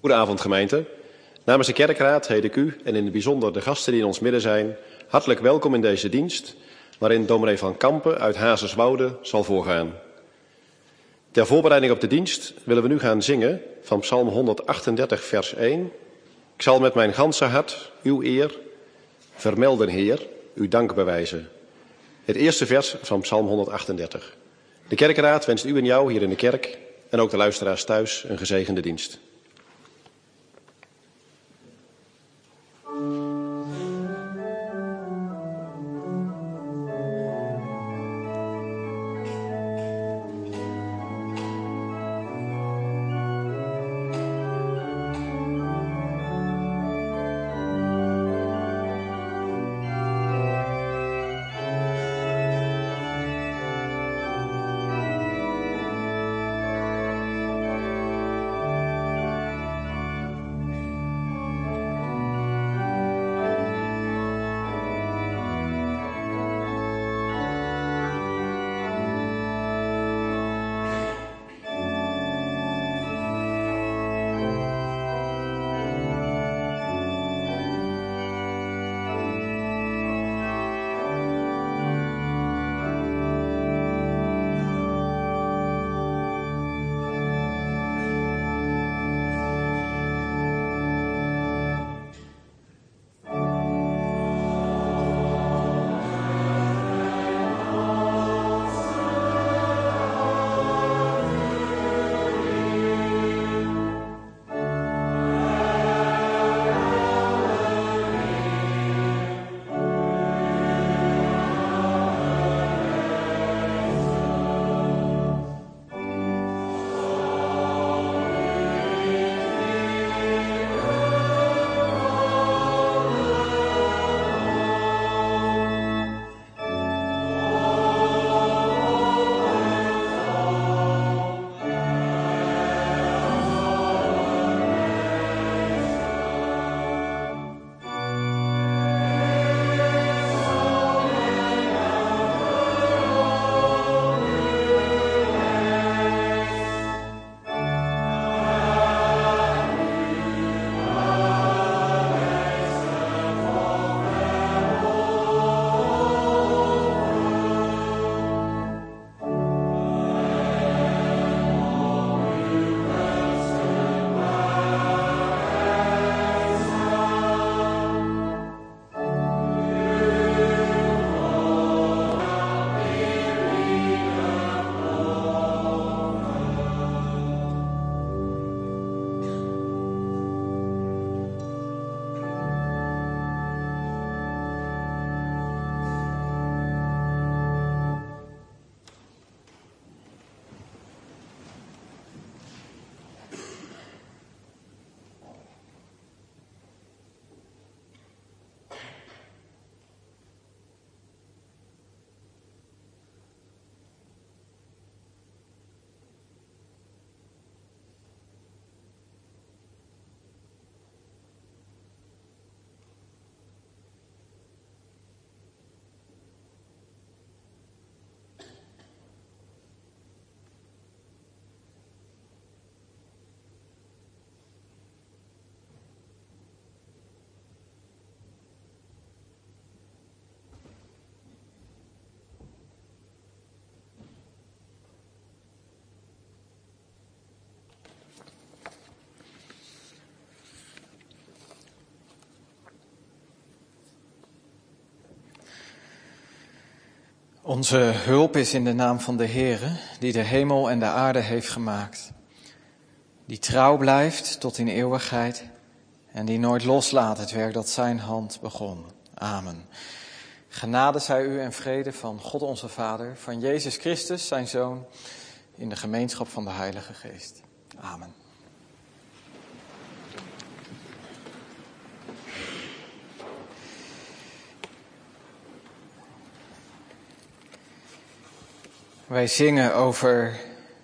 Goedenavond gemeente. Namens de kerkraad heet ik u en in het bijzonder de gasten die in ons midden zijn hartelijk welkom in deze dienst, waarin dominee Van Kampen uit Hazerswoude zal voorgaan. Ter voorbereiding op de dienst willen we nu gaan zingen van Psalm 138 vers 1. Ik zal met mijn ganse hart uw eer vermelden, Heer, uw dank bewijzen. Het eerste vers van Psalm 138. De kerkraad wenst u en jou hier in de kerk en ook de luisteraars thuis een gezegende dienst. Onze hulp is in de naam van de Heere, die de hemel en de aarde heeft gemaakt. Die trouw blijft tot in eeuwigheid en die nooit loslaat het werk dat zijn hand begon. Amen. Genade zij u en vrede van God onze Vader, van Jezus Christus, zijn Zoon, in de gemeenschap van de Heilige Geest. Amen. Wij zingen over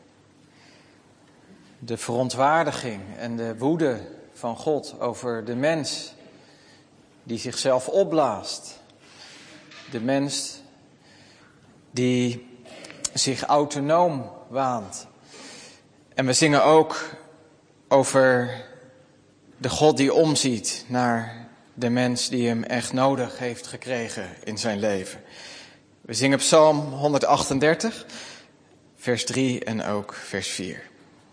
de verontwaardiging en de woede van God over de mens die zichzelf opblaast. De mens die zich autonoom waant. En we zingen ook over De God die omziet naar de mens die hem echt nodig heeft gekregen in zijn leven. We zingen Psalm 138, vers 3 en ook vers 4.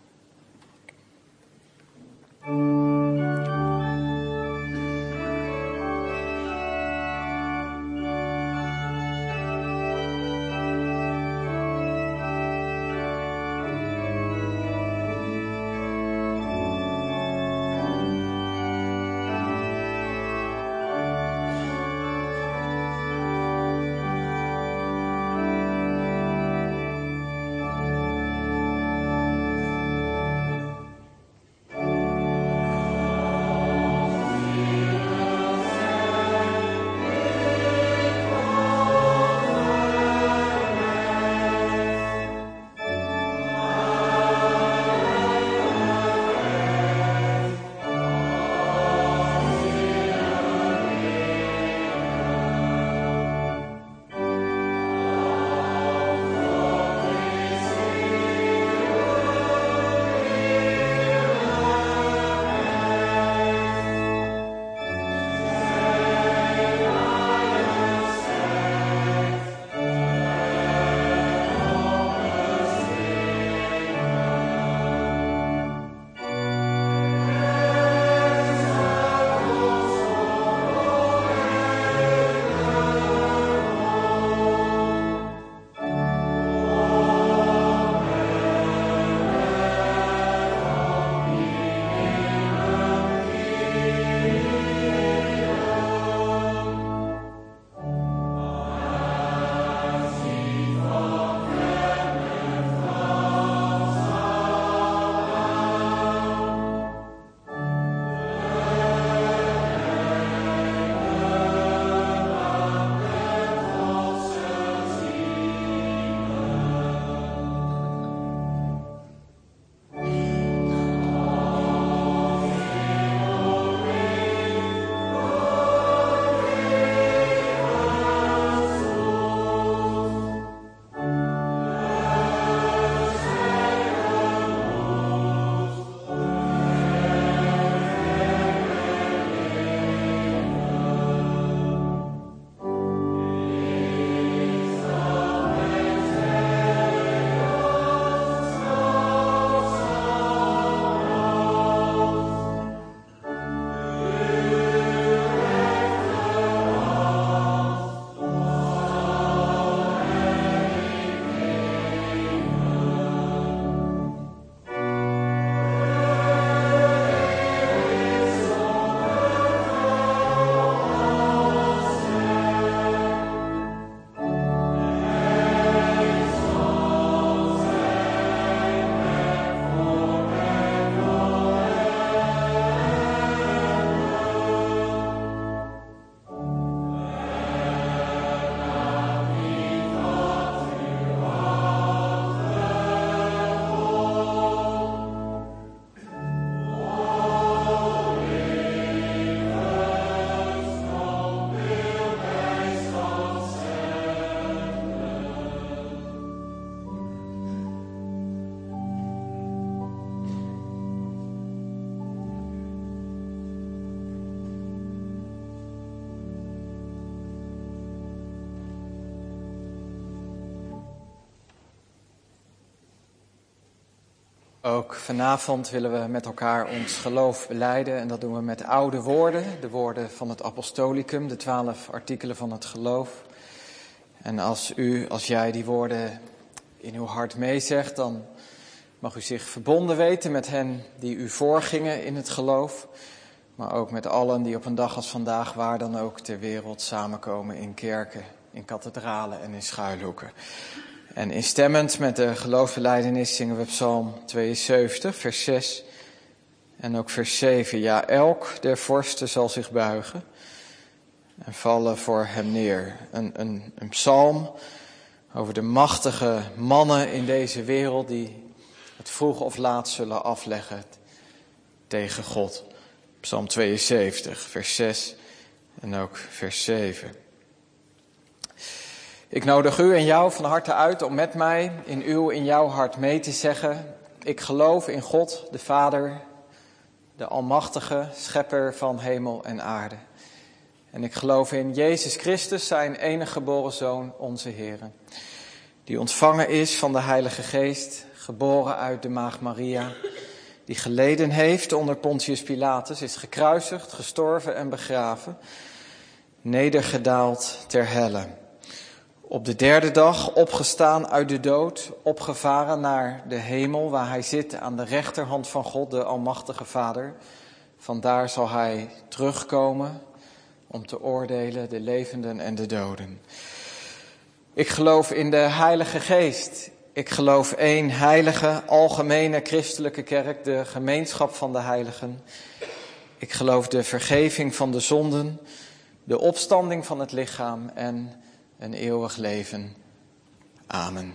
Ook vanavond willen we met elkaar ons geloof belijden en dat doen we met oude woorden, de woorden van het Apostolicum, de 12 artikelen van het geloof. En als jij die woorden in uw hart meezegt, dan mag u zich verbonden weten met hen die u voorgingen in het geloof, maar ook met allen die op een dag als vandaag waar dan ook ter wereld samenkomen in kerken, in kathedralen en in schuilhoeken. En instemmend met de geloofsbelijdenis zingen we Psalm 72, vers 6 en ook vers 7. Ja, elk der vorsten zal zich buigen en vallen voor hem neer. Een psalm over de machtige mannen in deze wereld die het vroeg of laat zullen afleggen tegen God. Psalm 72, vers 6 en ook vers 7. Ik nodig u en jou van harte uit om met mij in jouw hart mee te zeggen: ik geloof in God, de Vader, de almachtige schepper van hemel en aarde. En ik geloof in Jezus Christus, zijn enige geboren Zoon, onze Heer, die ontvangen is van de Heilige Geest, geboren uit de Maagd Maria, die geleden heeft onder Pontius Pilatus, is gekruisigd, gestorven en begraven, nedergedaald ter helle. Op de derde dag opgestaan uit de dood, opgevaren naar de hemel, waar hij zit aan de rechterhand van God, de Almachtige Vader. Vandaar zal hij terugkomen om te oordelen de levenden en de doden. Ik geloof in de Heilige Geest. Ik geloof één heilige, algemene christelijke kerk, de gemeenschap van de heiligen. Ik geloof de vergeving van de zonden, de opstanding van het lichaam en een eeuwig leven. Amen.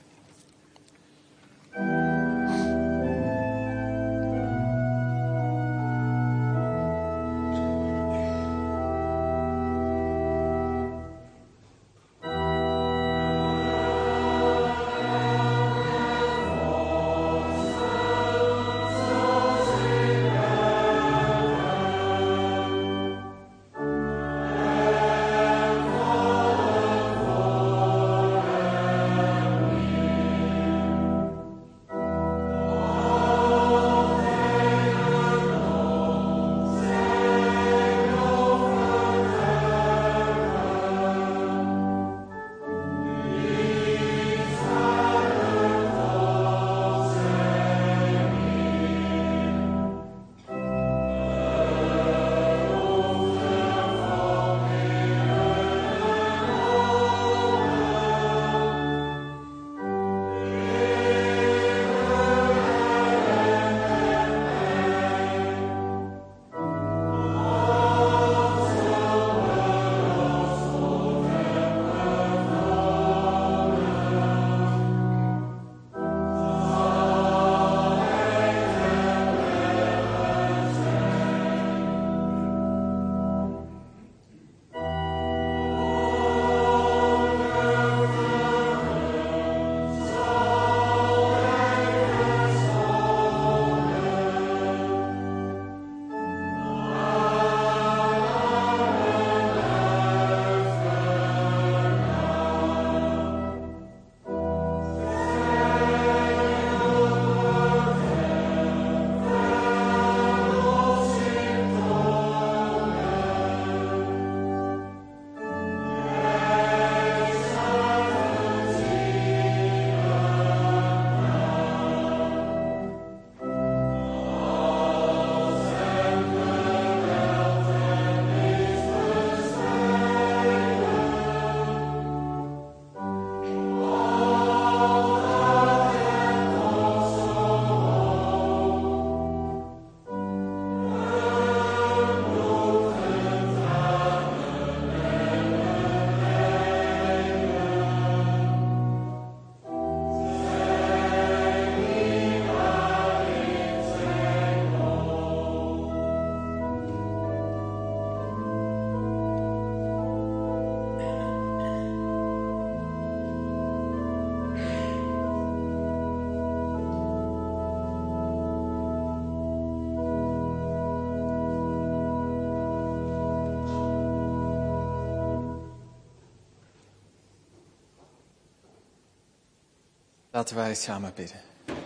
Laten wij samen bidden.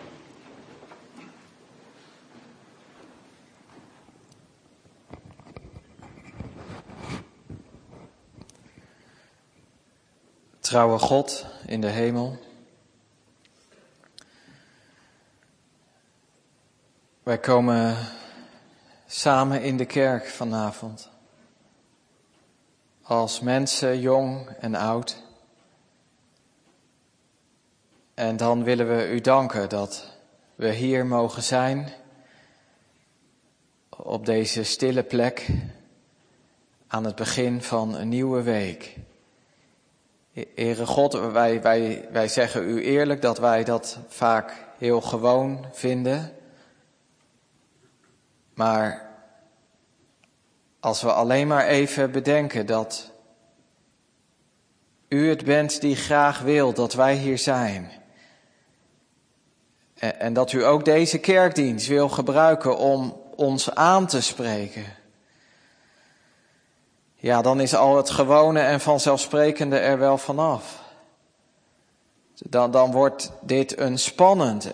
Trouwe God in de hemel, wij komen samen in de kerk vanavond, als mensen, jong en oud. En dan willen we u danken dat we hier mogen zijn, op deze stille plek, aan het begin van een nieuwe week. Heere God, wij zeggen u eerlijk dat wij dat vaak heel gewoon vinden. Maar als we alleen maar even bedenken dat u het bent die graag wil dat wij hier zijn. En dat u ook deze kerkdienst wil gebruiken om ons aan te spreken. Ja, dan is al het gewone en vanzelfsprekende er wel vanaf. Dan wordt dit een spannend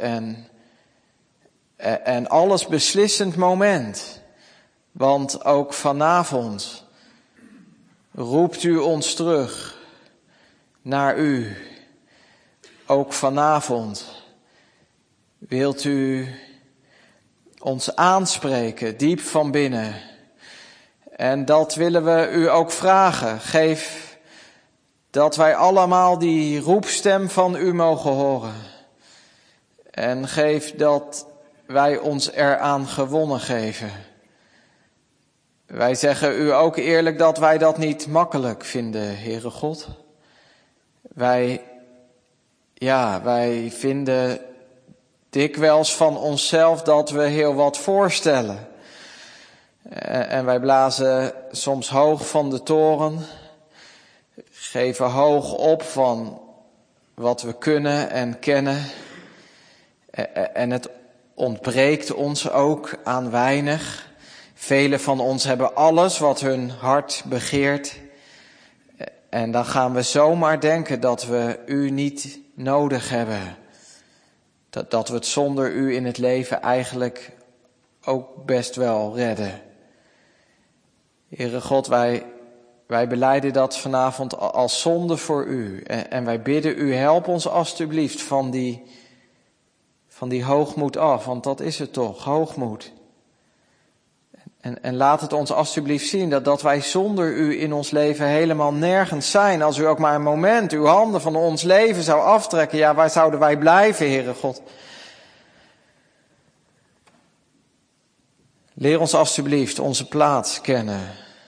en alles beslissend moment. Want ook vanavond roept u ons terug naar u. Ook vanavond wilt u ons aanspreken, diep van binnen. En dat willen we u ook vragen. Geef dat wij allemaal die roepstem van u mogen horen. En geef dat wij ons eraan gewonnen geven. Wij zeggen u ook eerlijk dat wij dat niet makkelijk vinden, Heere God. Wij vinden dikwijls van onszelf dat we heel wat voorstellen. En wij blazen soms hoog van de toren, geven hoog op van wat we kunnen en kennen. En het ontbreekt ons ook aan weinig. Velen van ons hebben alles wat hun hart begeert. En dan gaan we zomaar denken dat we u niet nodig hebben. Dat we het zonder u in het leven eigenlijk ook best wel redden. Heere God, wij belijden dat vanavond als zonde voor u. En wij bidden u, help ons alstublieft van die hoogmoed af. Want dat is het toch, hoogmoed. En laat het ons alstublieft zien dat wij zonder u in ons leven helemaal nergens zijn. Als u ook maar een moment uw handen van ons leven zou aftrekken, ja, waar zouden wij blijven, Heere God? Leer ons alstublieft onze plaats kennen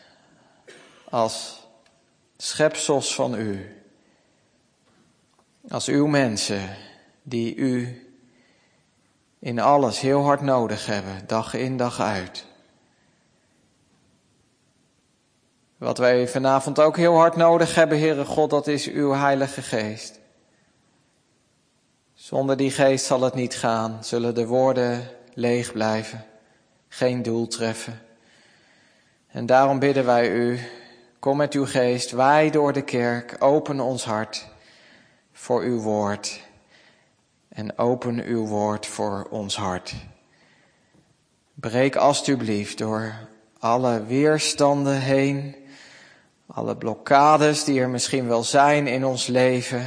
als schepsels van u. Als uw mensen die u in alles heel hard nodig hebben, dag in dag uit. Wat wij vanavond ook heel hard nodig hebben, Heere God, dat is uw Heilige Geest. Zonder die Geest zal het niet gaan, zullen de woorden leeg blijven, geen doel treffen. En daarom bidden wij u, kom met uw Geest, wij door de kerk, open ons hart voor uw woord. En open uw woord voor ons hart. Breek alstublieft door alle weerstanden heen, alle blokkades die er misschien wel zijn in ons leven.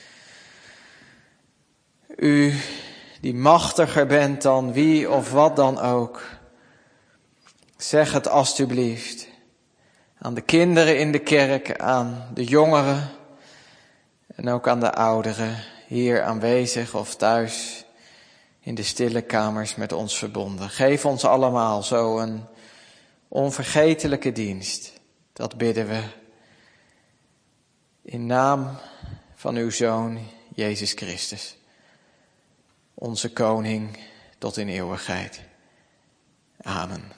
U die machtiger bent dan wie of wat dan ook. Zeg het alstublieft aan de kinderen in de kerk, aan de jongeren en ook aan de ouderen hier aanwezig of thuis in de stille kamers met ons verbonden. Geef ons allemaal zo een onvergetelijke dienst. Dat bidden we in naam van uw Zoon, Jezus Christus. Onze Koning tot in eeuwigheid. Amen.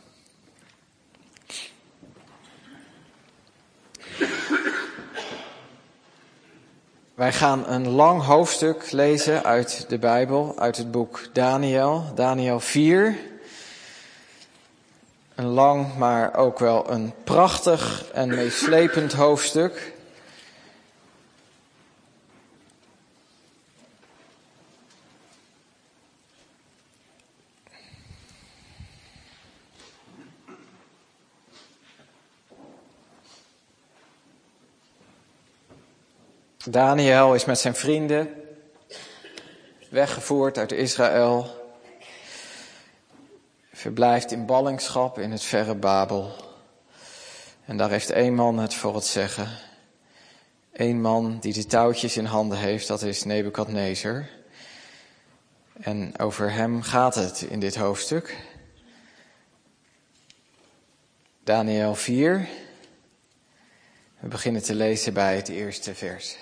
Wij gaan een lang hoofdstuk lezen uit de Bijbel, uit het boek Daniel, Daniel 4. Een lang, maar ook wel een prachtig en meeslepend hoofdstuk. Daniel is met zijn vrienden weggevoerd uit Israël. Verblijft in ballingschap in het verre Babel. En daar heeft één man het voor het zeggen. Eén man die de touwtjes in handen heeft, dat is Nebukadnezar. En over hem gaat het in dit hoofdstuk. Daniel 4. We beginnen te lezen bij het eerste vers.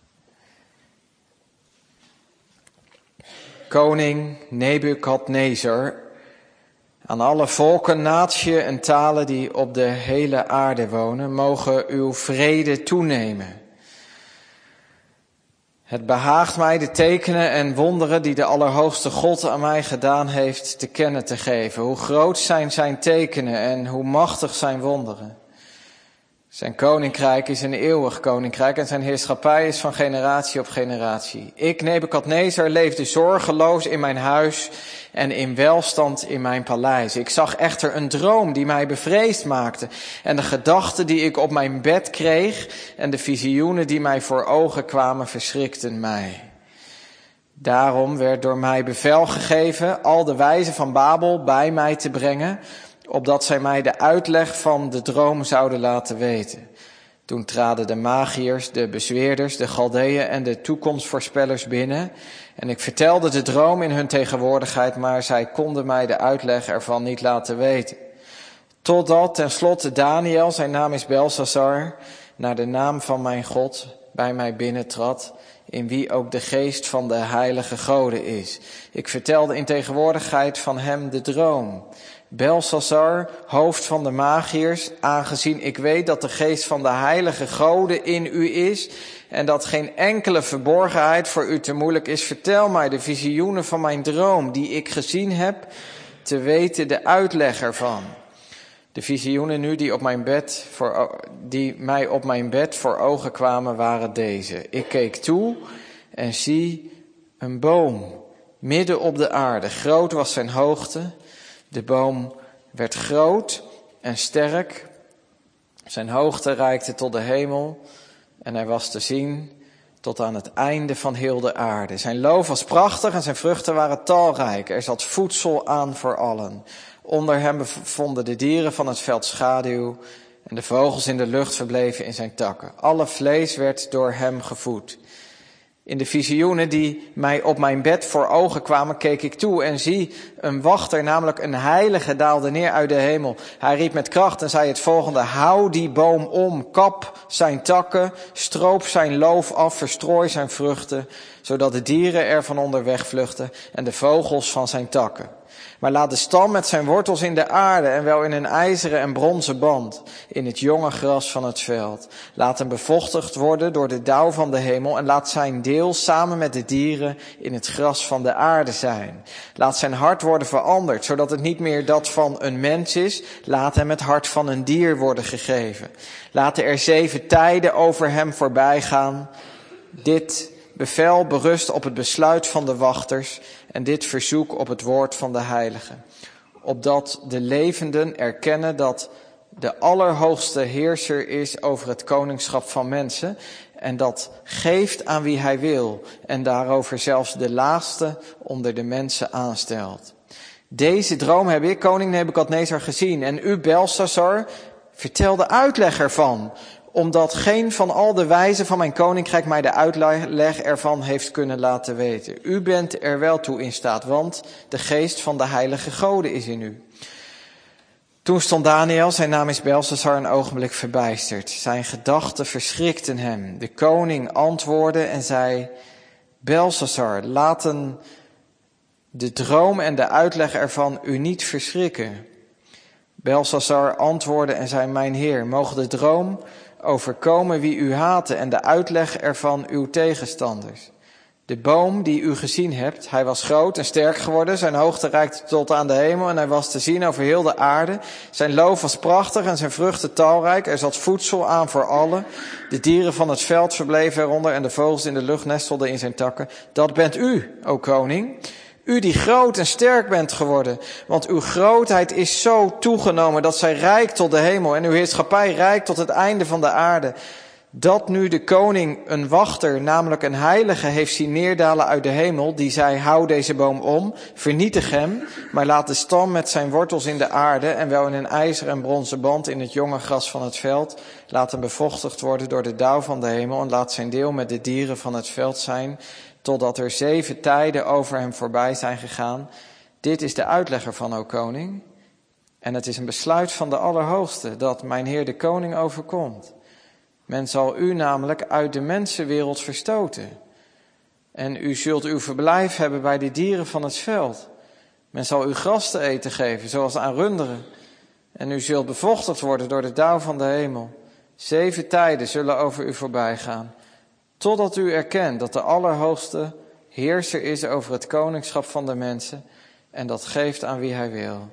Koning Nebukadnezar, aan alle volken, natieën en talen die op de hele aarde wonen, mogen uw vrede toenemen. Het behaagt mij de tekenen en wonderen die de Allerhoogste God aan mij gedaan heeft te kennen te geven. Hoe groot zijn zijn tekenen en hoe machtig zijn wonderen. Zijn koninkrijk is een eeuwig koninkrijk en zijn heerschappij is van generatie op generatie. Ik, Nebukadnezar, leefde zorgeloos in mijn huis en in welstand in mijn paleis. Ik zag echter een droom die mij bevreesd maakte. En de gedachten die ik op mijn bed kreeg en de visioenen die mij voor ogen kwamen verschrikten mij. Daarom werd door mij bevel gegeven al de wijzen van Babel bij mij te brengen, opdat zij mij de uitleg van de droom zouden laten weten. Toen traden de magiërs, de bezweerders, de Galdeeën en de toekomstvoorspellers binnen. En ik vertelde de droom in hun tegenwoordigheid, maar zij konden mij de uitleg ervan niet laten weten. Totdat tenslotte Daniel, zijn naam is Belshazzar, naar de naam van mijn God bij mij binnentrad, in wie ook de geest van de heilige goden is. Ik vertelde in tegenwoordigheid van hem de droom. Belshazzar, hoofd van de magiërs, aangezien ik weet dat de geest van de heilige goden in u is en dat geen enkele verborgenheid voor u te moeilijk is, vertel mij de visioenen van mijn droom die ik gezien heb, te weten de uitleg ervan. De visioenen nu die mij op mijn bed voor ogen kwamen waren deze. Ik keek toe en zie een boom midden op de aarde. Groot was zijn hoogte. De boom werd groot en sterk. Zijn hoogte reikte tot de hemel en hij was te zien tot aan het einde van heel de aarde. Zijn loof was prachtig en zijn vruchten waren talrijk. Er zat voedsel aan voor allen. Onder hem vonden de dieren van het veld schaduw en de vogels in de lucht verbleven in zijn takken. Alle vlees werd door hem gevoed. In de visioenen die mij op mijn bed voor ogen kwamen, keek ik toe en zie een wachter, namelijk een heilige, daalde neer uit de hemel. Hij riep met kracht en zei het volgende: hou die boom om, kap zijn takken, stroop zijn loof af, verstrooi zijn vruchten, zodat de dieren er van onderweg vluchten en de vogels van zijn takken. Maar laat de stam met zijn wortels in de aarde en wel in een ijzeren en bronzen band, in het jonge gras van het veld. Laat hem bevochtigd worden door de dauw van de hemel en laat zijn deel samen met de dieren in het gras van de aarde zijn. Laat zijn hart worden veranderd, zodat het niet meer dat van een mens is. Laat hem het hart van een dier worden gegeven. Laten er 7 tijden over hem voorbij gaan. Dit bevel berust op het besluit van de wachters en dit verzoek op het woord van de heiligen. Opdat de levenden erkennen dat de Allerhoogste heerser is over het koningschap van mensen en dat geeft aan wie hij wil en daarover zelfs de laagste onder de mensen aanstelt. Deze droom heb ik, koning Nebukadnezar, gezien en u, Belshazzar, vertel de uitleg ervan, omdat geen van al de wijzen van mijn koninkrijk mij de uitleg ervan heeft kunnen laten weten. U bent er wel toe in staat, want de geest van de heilige goden is in u. Toen stond Daniel, zijn naam is Belshazzar, een ogenblik verbijsterd. Zijn gedachten verschrikten hem. De koning antwoordde en zei: Belshazzar, laten de droom en de uitleg ervan u niet verschrikken. Belshazzar antwoordde en zei: mijn heer, mogen de droom overkomen wie u haten en de uitleg ervan uw tegenstanders. De boom die u gezien hebt, hij was groot en sterk geworden, zijn hoogte reikte tot aan de hemel en hij was te zien over heel de aarde. Zijn loof was prachtig en zijn vruchten talrijk, er zat voedsel aan voor allen. De dieren van het veld verbleven eronder en de vogels in de lucht nestelden in zijn takken. Dat bent u, o koning. U die groot en sterk bent geworden, want uw grootheid is zo toegenomen dat zij reikt tot de hemel en uw heerschappij reikt tot het einde van de aarde. Dat nu de koning een wachter, namelijk een heilige, heeft zien neerdalen uit de hemel, die zei: hou deze boom om, vernietig hem, maar laat de stam met zijn wortels in de aarde en wel in een ijzeren en bronzen band in het jonge gras van het veld. Laat hem bevochtigd worden door de dauw van de hemel en laat zijn deel met de dieren van het veld zijn, totdat er 7 tijden over hem voorbij zijn gegaan. Dit is de uitleg ervan, o koning. En het is een besluit van de Allerhoogste dat mijn heer de koning overkomt. Men zal u namelijk uit de mensenwereld verstoten. En u zult uw verblijf hebben bij de dieren van het veld. Men zal u gras te eten geven, zoals aan runderen. En u zult bevochtigd worden door de dauw van de hemel. 7 tijden zullen over u voorbij gaan. Totdat u erkent dat de Allerhoogste heerser is over het koningschap van de mensen en dat geeft aan wie hij wil.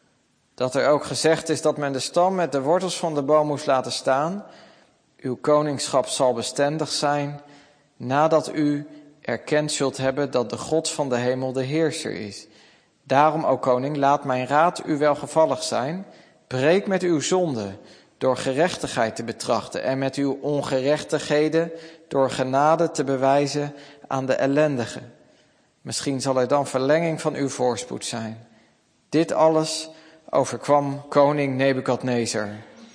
Dat er ook gezegd is dat men de stam met de wortels van de boom moest laten staan. Uw koningschap zal bestendig zijn nadat u erkend zult hebben dat de God van de hemel de heerser is. Daarom, o koning, laat mijn raad u welgevallig zijn. Breek met uw zonde door gerechtigheid te betrachten en met uw ongerechtigheden door genade te bewijzen aan de ellendigen. Misschien zal er dan verlenging van uw voorspoed zijn. Dit alles overkwam koning Nebukadnezar.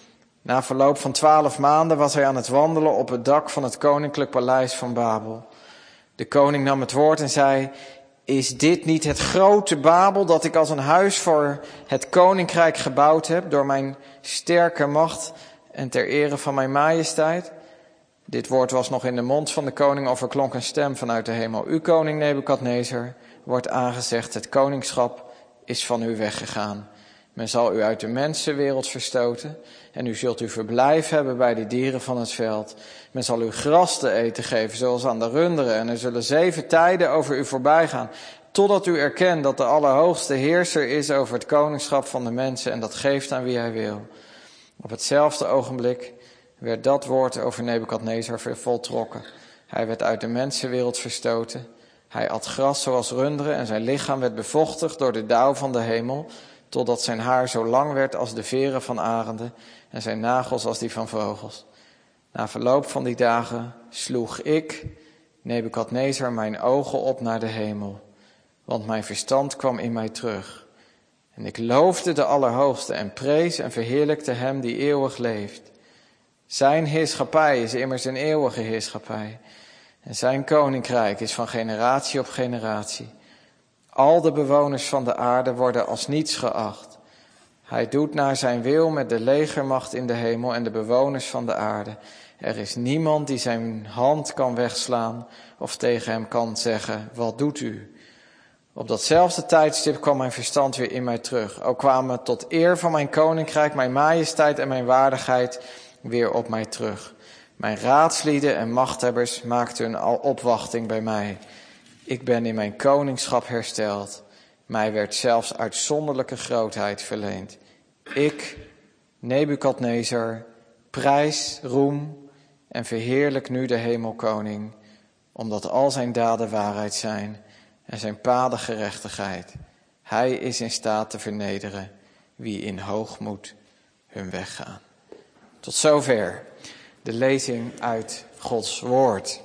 Na verloop van 12 maanden was hij aan het wandelen op het dak van het koninklijk paleis van Babel. De koning nam het woord en zei: is dit niet het grote Babel dat ik als een huis voor het koninkrijk gebouwd heb door mijn sterke macht en ter ere van mijn majesteit? Dit woord was nog in de mond van de koning of er klonk een stem vanuit de hemel. U, koning Nebukadnezar, wordt aangezegd: het koningschap is van u weggegaan. Men zal u uit de mensenwereld verstoten en u zult uw verblijf hebben bij de dieren van het veld. Men zal u gras te eten geven, zoals aan de runderen, en er zullen 7 tijden over u voorbij gaan, totdat u erkent dat de Allerhoogste heerser is over het koningschap van de mensen en dat geeft aan wie hij wil. Op hetzelfde ogenblik werd dat woord over Nebukadnezar voltrokken. Hij werd uit de mensenwereld verstoten. Hij at gras zoals runderen en zijn lichaam werd bevochtigd door de dauw van de hemel, totdat zijn haar zo lang werd als de veren van arenden en zijn nagels als die van vogels. Na verloop van die dagen sloeg ik, Nebukadnezar, mijn ogen op naar de hemel, want mijn verstand kwam in mij terug. En ik loofde de Allerhoogste en prees en verheerlijkte hem die eeuwig leeft. Zijn heerschappij is immers een eeuwige heerschappij en zijn koninkrijk is van generatie op generatie. Al de bewoners van de aarde worden als niets geacht. Hij doet naar zijn wil met de legermacht in de hemel en de bewoners van de aarde. Er is niemand die zijn hand kan wegslaan of tegen hem kan zeggen: wat doet u? Op datzelfde tijdstip kwam mijn verstand weer in mij terug. Ook kwamen tot eer van mijn koninkrijk, mijn majesteit en mijn waardigheid weer op mij terug. Mijn raadslieden en machthebbers maakten hun opwachting bij mij. Ik ben in mijn koningschap hersteld. Mij werd zelfs uitzonderlijke grootheid verleend. Ik, Nebukadnezar, prijs, roem en verheerlijk nu de hemelkoning, omdat al zijn daden waarheid zijn en zijn paden gerechtigheid. Hij is in staat te vernederen wie in hoogmoed hun weg gaan. Tot zover de lezing uit Gods woord.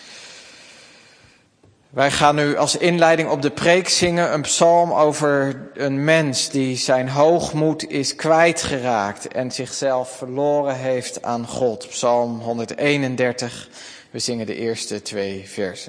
Wij gaan nu als inleiding op de preek zingen een psalm over een mens die zijn hoogmoed is kwijtgeraakt en zichzelf verloren heeft aan God. Psalm 131, we zingen de eerste 2 versen.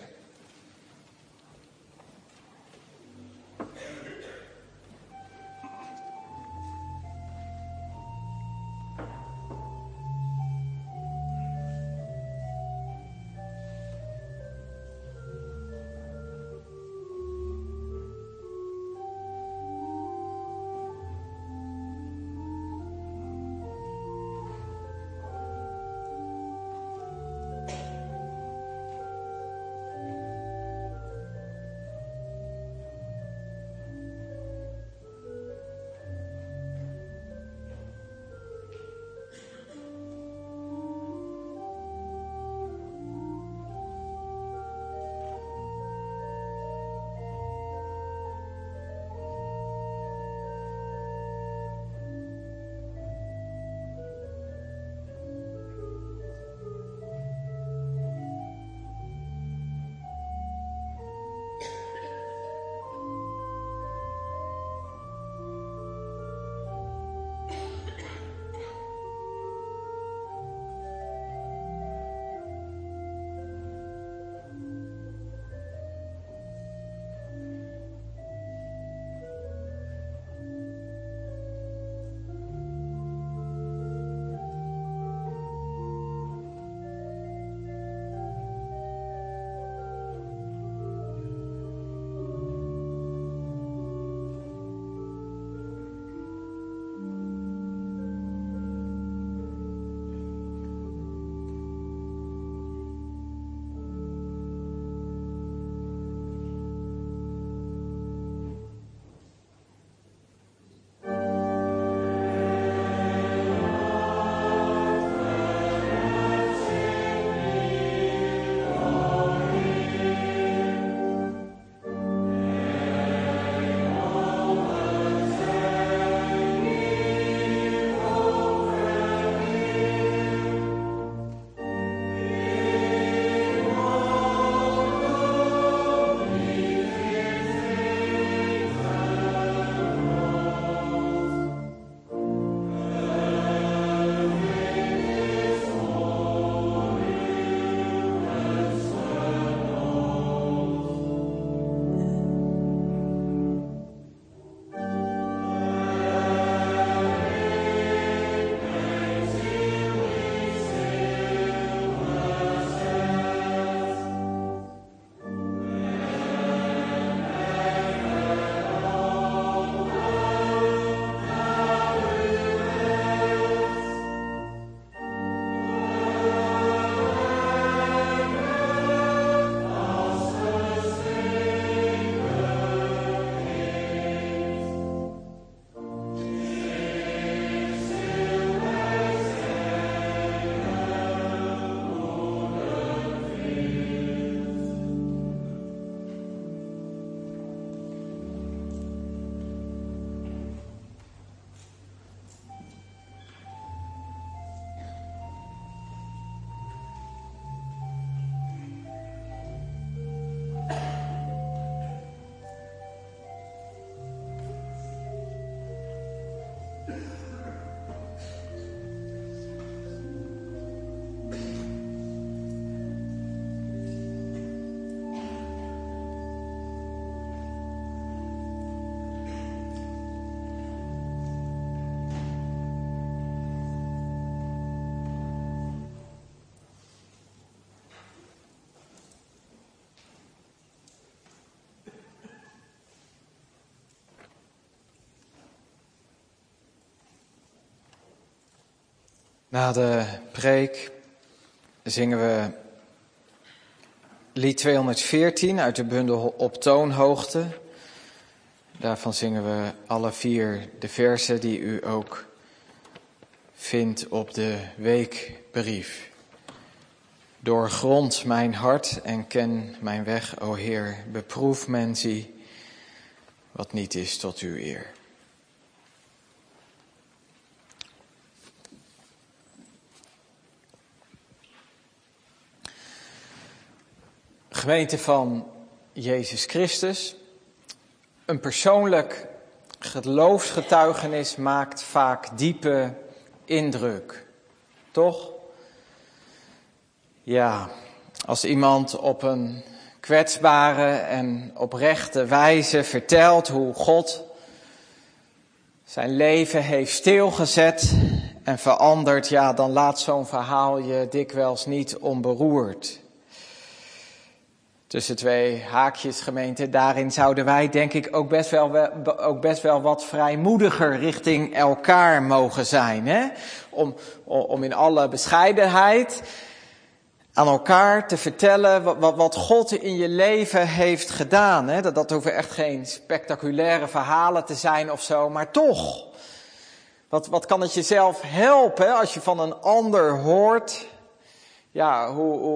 Na de preek zingen we lied 214 uit de bundel Op toonhoogte. Daarvan zingen we alle 4 de versen die u ook vindt op de weekbrief. Doorgrond mijn hart en ken mijn weg, o Heer. Beproef men zie wat niet is tot uw eer. Gemeente van Jezus Christus, een persoonlijk geloofsgetuigenis maakt vaak diepe indruk, toch? Ja, als iemand op een kwetsbare en oprechte wijze vertelt hoe God zijn leven heeft stilgezet en veranderd, ja, dan laat zo'n verhaal je dikwijls niet onberoerd. Tussen 2 haakjes gemeente, daarin zouden wij denk ik ook best wel wat vrijmoediger richting elkaar mogen zijn. Hè? Om in alle bescheidenheid aan elkaar te vertellen wat God in je leven heeft gedaan. Hè? Dat hoeven echt geen spectaculaire verhalen te zijn of zo, maar toch. Wat kan het jezelf helpen als je van een ander hoort, ja,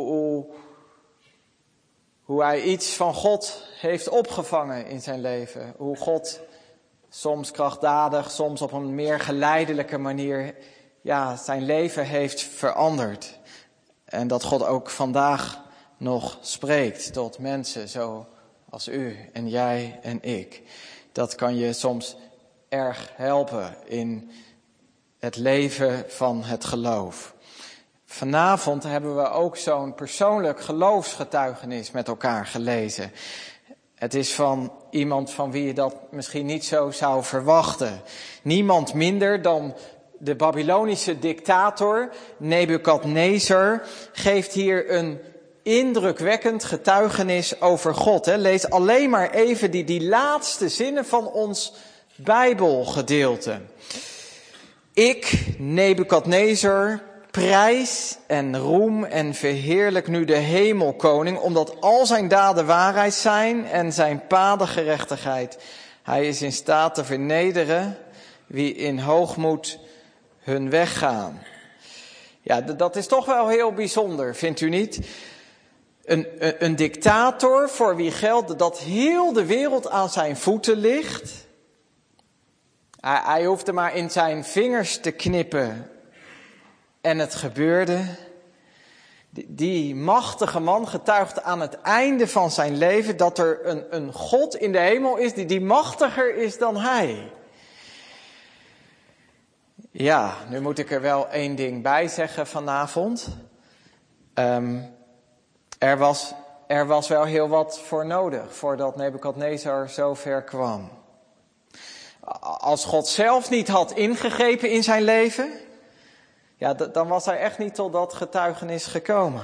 hoe hij iets van God heeft opgevangen in zijn leven. Hoe God soms krachtdadig, soms op een meer geleidelijke manier, ja, zijn leven heeft veranderd. En dat God ook vandaag nog spreekt tot mensen zoals u en jij en ik. Dat kan je soms erg helpen in het leven van het geloof. Vanavond hebben we ook zo'n persoonlijk geloofsgetuigenis met elkaar gelezen. Het is van iemand van wie je dat misschien niet zo zou verwachten. Niemand minder dan de Babylonische dictator Nebukadnezar geeft hier een indrukwekkend getuigenis over God. Lees alleen maar even die laatste zinnen van ons Bijbelgedeelte. Ik, Nebukadnezar, prijs en roem en verheerlijk nu de hemelkoning, omdat al zijn daden waarheid zijn en zijn paden gerechtigheid. Hij is in staat te vernederen wie in hoogmoed hun weg gaan. Ja, dat is toch wel heel bijzonder, vindt u niet? Een dictator voor wie geldt dat heel de wereld aan zijn voeten ligt. Hij hoefde maar in zijn vingers te knippen en het gebeurde. Die machtige man getuigt aan het einde van zijn leven dat er een God in de hemel is die machtiger is dan hij. Ja, nu moet ik er wel 1 ding bij zeggen vanavond. Er was wel heel wat voor nodig voordat Nebukadnezar zo ver kwam. Als God zelf niet had ingegrepen in zijn leven, ja, dan was hij echt niet tot dat getuigenis gekomen.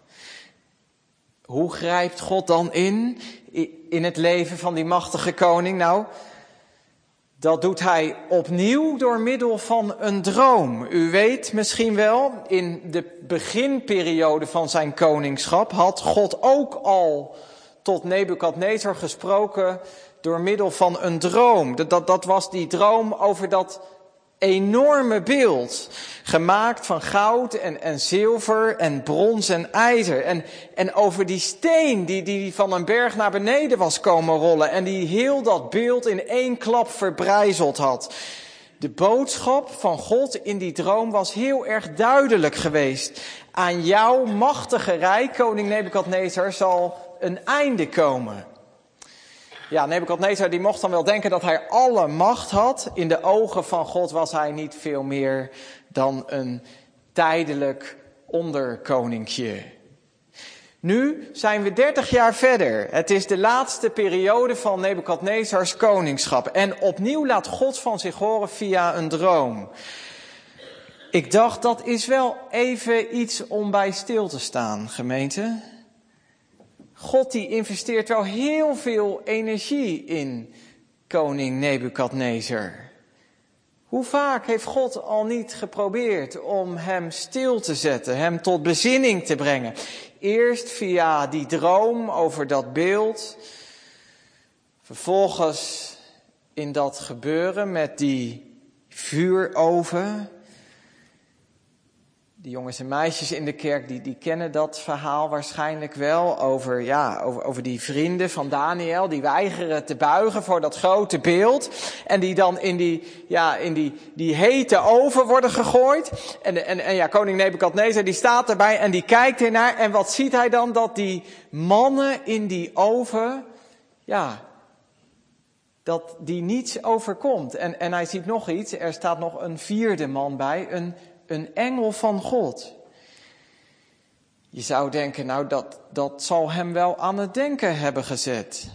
Hoe grijpt God dan in het leven van die machtige koning? Nou, dat doet hij opnieuw door middel van een droom. U weet misschien wel, in de beginperiode van zijn koningschap had God ook al tot Nebukadnezar gesproken door middel van een droom. Dat was die droom over dat enorme beeld, gemaakt van goud en zilver en brons en ijzer. En over die steen die van een berg naar beneden was komen rollen en die heel dat beeld in 1 klap verbrijzeld had. De boodschap van God in die droom was heel erg duidelijk geweest. Aan jouw machtige rijk, koning Nebukadnezar, zal een einde komen. Ja, Nebukadnezar die mocht dan wel denken dat hij alle macht had. In de ogen van God was hij niet veel meer dan een tijdelijk onderkoninkje. Nu zijn we 30 jaar verder. Het is de laatste periode van Nebukadnezars koningschap. En opnieuw laat God van zich horen via een droom. Ik dacht, dat is wel even iets om bij stil te staan, gemeente. God die investeert wel heel veel energie in koning Nebukadnezar. Hoe vaak heeft God al niet geprobeerd om hem stil te zetten, hem tot bezinning te brengen? Eerst via die droom over dat beeld, vervolgens in dat gebeuren met die vuuroven. Die jongens en meisjes in de kerk, die kennen dat verhaal waarschijnlijk wel over die vrienden van Daniel, die weigeren te buigen voor dat grote beeld. En die dan in die hete oven worden gegooid. En koning Nebukadnezar die staat erbij en die kijkt ernaar. En wat ziet hij dan? Dat die mannen in die oven, dat die niets overkomt. En hij ziet nog iets, er staat nog een vierde man bij, een engel van God. Je zou denken, dat zal hem wel aan het denken hebben gezet.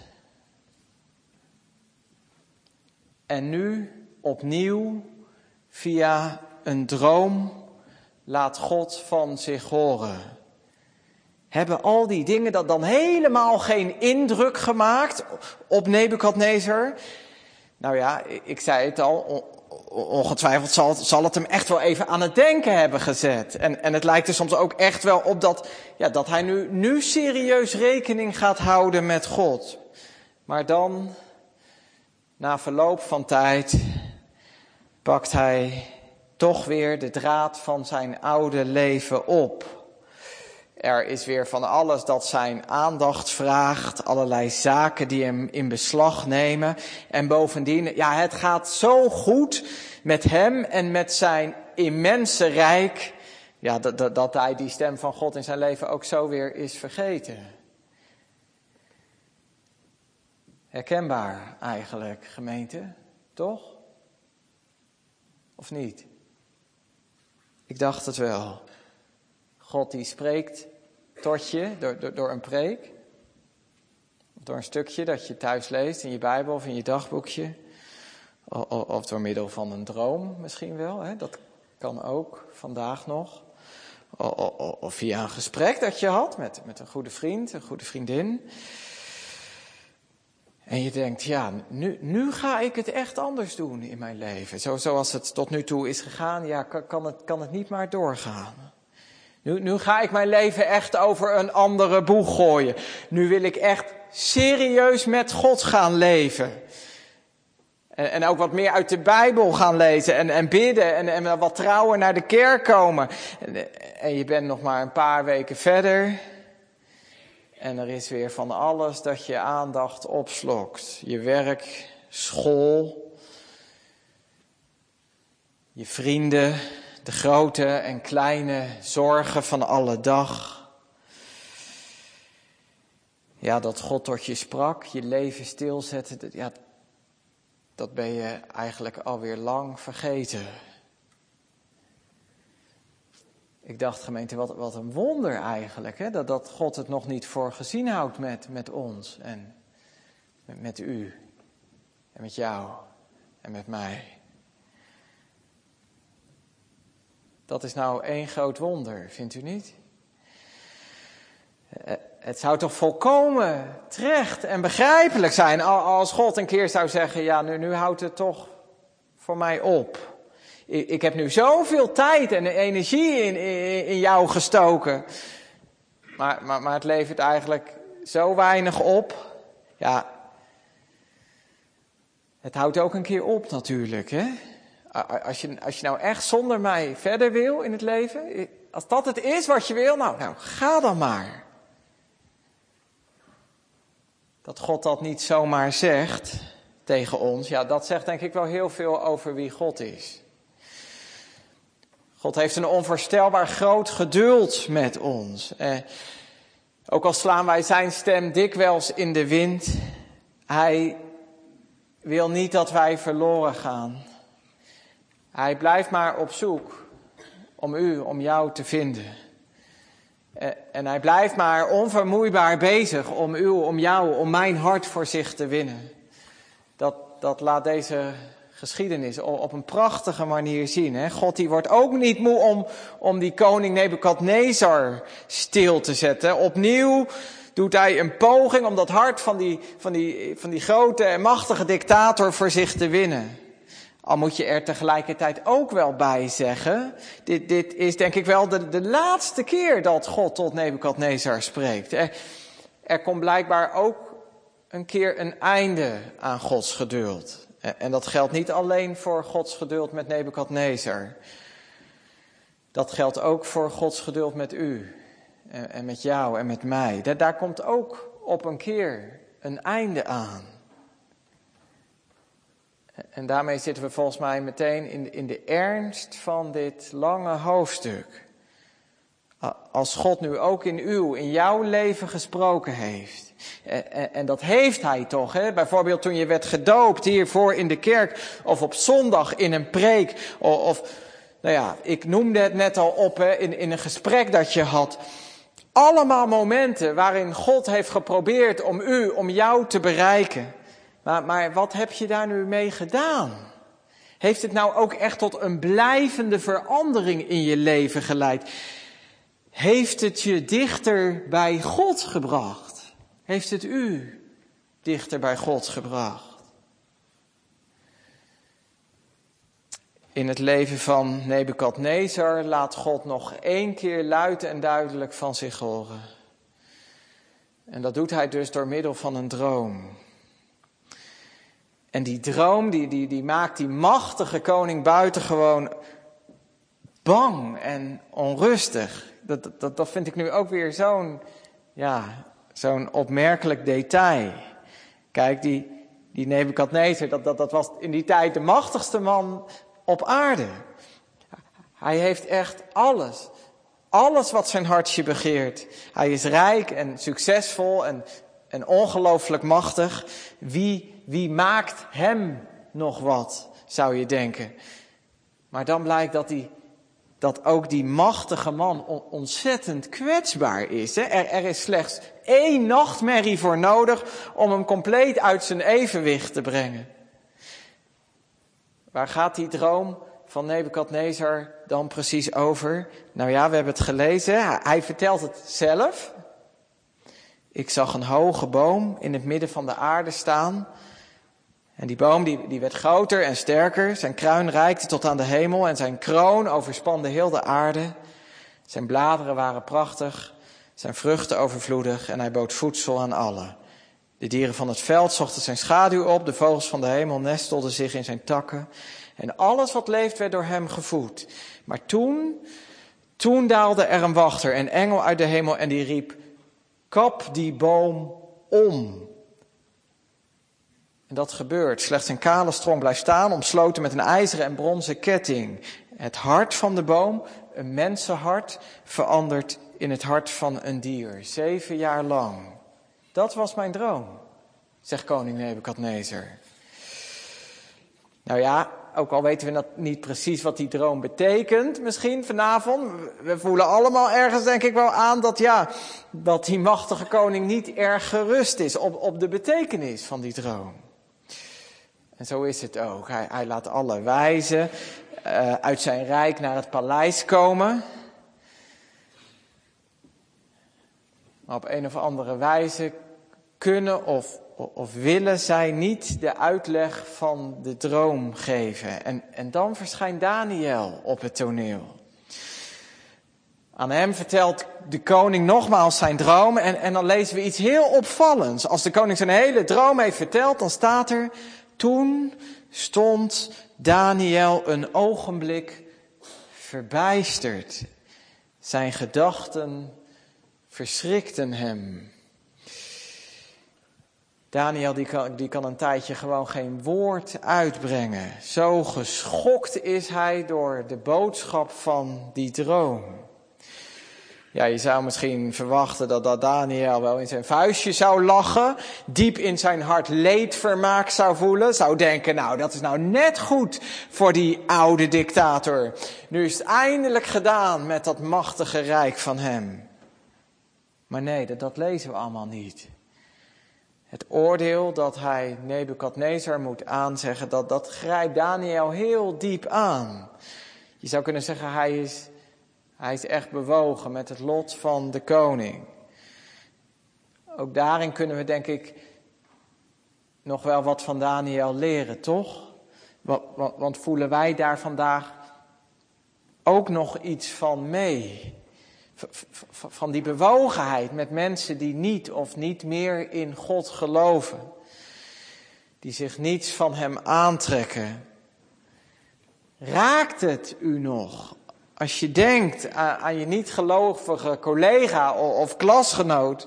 En nu, opnieuw, via een droom, laat God van zich horen. Hebben al die dingen dat dan helemaal geen indruk gemaakt op Nebukadnezar? Nou ja, ik zei het al, ongetwijfeld zal het hem echt wel even aan het denken hebben gezet. En het lijkt er soms ook echt wel op dat hij nu serieus rekening gaat houden met God. Maar dan, na verloop van tijd, pakt hij toch weer de draad van zijn oude leven op. Er is weer van alles dat zijn aandacht vraagt, allerlei zaken die hem in beslag nemen. En bovendien, het gaat zo goed met hem en met zijn immense rijk, dat hij die stem van God in zijn leven ook zo weer is vergeten. Herkenbaar eigenlijk, gemeente, toch? Of niet? Ik dacht het wel. God die spreekt tot je door een preek. Of door een stukje dat je thuis leest in je Bijbel of in je dagboekje. Of door middel van een droom misschien wel. Hè? Dat kan ook vandaag nog. Of via een gesprek dat je had met een goede vriend, een goede vriendin. En je denkt, nu ga ik het echt anders doen in mijn leven. Zoals het tot nu toe is gegaan, kan het niet maar doorgaan. Nu ga ik mijn leven echt over een andere boeg gooien. Nu wil ik echt serieus met God gaan leven. En ook wat meer uit de Bijbel gaan lezen en bidden en wat trouwer naar de kerk komen. En je bent nog maar een paar weken verder. En er is weer van alles dat je aandacht opslokt. Je werk, school, je vrienden, de grote en kleine zorgen van alle dag. Dat God tot je sprak, je leven stilzetten, dat ben je eigenlijk alweer lang vergeten. Ik dacht, gemeente, wat een wonder eigenlijk, hè? Dat God het nog niet voor gezien houdt met ons en met u en met jou en met mij. Dat is nou één groot wonder, vindt u niet? Het zou toch volkomen terecht en begrijpelijk zijn als God een keer zou zeggen, nu houdt het toch voor mij op. Ik heb nu zoveel tijd en energie in jou gestoken. Maar het levert eigenlijk zo weinig op. Het houdt ook een keer op natuurlijk, hè? Als je nou echt zonder mij verder wil in het leven, als dat het is wat je wil, nou ga dan maar. Dat God dat niet zomaar zegt tegen ons, dat zegt denk ik wel heel veel over wie God is. God heeft een onvoorstelbaar groot geduld met ons. Ook al slaan wij zijn stem dikwijls in de wind, hij wil niet dat wij verloren gaan. Hij blijft maar op zoek om jou te vinden. En hij blijft maar onvermoeibaar bezig om jou, om mijn hart voor zich te winnen. Dat laat deze geschiedenis op een prachtige manier zien. Hè? God die wordt ook niet moe om die koning Nebukadnezar stil te zetten. Opnieuw doet hij een poging om dat hart van die grote en machtige dictator voor zich te winnen. Al moet je er tegelijkertijd ook wel bij zeggen, dit is denk ik wel de laatste keer dat God tot Nebukadnezar spreekt. Er komt blijkbaar ook een keer een einde aan Gods geduld. En dat geldt niet alleen voor Gods geduld met Nebukadnezar. Dat geldt ook voor Gods geduld met u en met jou en met mij. Daar komt ook op een keer een einde aan. En daarmee zitten we volgens mij meteen in de ernst van dit lange hoofdstuk. Als God nu ook in jouw leven gesproken heeft. En dat heeft hij toch, hè? Bijvoorbeeld toen je werd gedoopt hiervoor in de kerk. Of op zondag in een preek. Of nou ja, ik noemde het net al op, hè, in een gesprek dat je had. Allemaal momenten waarin God heeft geprobeerd om jou te bereiken. Maar wat heb je daar nu mee gedaan? Heeft het nou ook echt tot een blijvende verandering in je leven geleid? Heeft het je dichter bij God gebracht? Heeft het u dichter bij God gebracht? In het leven van Nebukadnezar laat God nog 1 keer luid en duidelijk van zich horen. En dat doet hij dus door middel van een droom. En die droom die maakt die machtige koning buitengewoon bang en onrustig. Dat vind ik nu ook weer zo'n opmerkelijk detail. Kijk, die Nebukadnezar, dat was in die tijd de machtigste man op aarde. Hij heeft echt alles. Alles wat zijn hartje begeert. Hij is rijk en succesvol en ongelooflijk machtig. Wie maakt hem nog wat, zou je denken. Maar dan blijkt dat ook die machtige man ontzettend kwetsbaar is. Hè? Er is slechts 1 nachtmerrie voor nodig om hem compleet uit zijn evenwicht te brengen. Waar gaat die droom van Nebukadnezar dan precies over? Nou ja, we hebben het gelezen. Hij vertelt het zelf. Ik zag een hoge boom in het midden van de aarde staan. En die boom die werd groter en sterker. Zijn kruin reikte tot aan de hemel en zijn kroon overspande heel de aarde. Zijn bladeren waren prachtig, zijn vruchten overvloedig en hij bood voedsel aan allen. De dieren van het veld zochten zijn schaduw op, de vogels van de hemel nestelden zich in zijn takken. En alles wat leeft werd door hem gevoed. Maar toen daalde er een wachter, een engel uit de hemel en die riep, kap die boom om. En dat gebeurt. Slechts een kale stronk blijft staan, omsloten met een ijzeren en bronzen ketting. Het hart van de boom, een mensenhart, verandert in het hart van een dier. 7 jaar lang. Dat was mijn droom, zegt koning Nebukadnezar. Nou ja, ook al weten we dat niet precies wat die droom betekent, misschien vanavond. We voelen allemaal ergens denk ik wel aan dat die machtige koning niet erg gerust is op de betekenis van die droom. En zo is het ook. Hij laat alle wijzen uit zijn rijk naar het paleis komen. Maar op een of andere wijze kunnen of willen zij niet de uitleg van de droom geven. En dan verschijnt Daniel op het toneel. Aan hem vertelt de koning nogmaals zijn droom en dan lezen we iets heel opvallends. Als de koning zijn hele droom heeft verteld, dan staat er, toen stond Daniel een ogenblik verbijsterd. Zijn gedachten verschrikten hem. Daniel die kan een tijdje gewoon geen woord uitbrengen. Zo geschokt is hij door de boodschap van die droom. Ja, je zou misschien verwachten dat Daniel wel in zijn vuistje zou lachen, diep in zijn hart leedvermaak zou voelen, zou denken, nou dat is nou net goed voor die oude dictator. Nu is het eindelijk gedaan met dat machtige rijk van hem. Maar nee, dat lezen we allemaal niet. Het oordeel dat hij Nebukadnezar moet aanzeggen, dat grijpt Daniel heel diep aan. Je zou kunnen zeggen, hij is echt bewogen met het lot van de koning. Ook daarin kunnen we denk ik nog wel wat van Daniel leren, toch? Want voelen wij daar vandaag ook nog iets van mee? Van die bewogenheid met mensen die niet of niet meer in God geloven. Die zich niets van hem aantrekken. Raakt het u nog? Als je denkt aan je niet-gelovige collega of klasgenoot.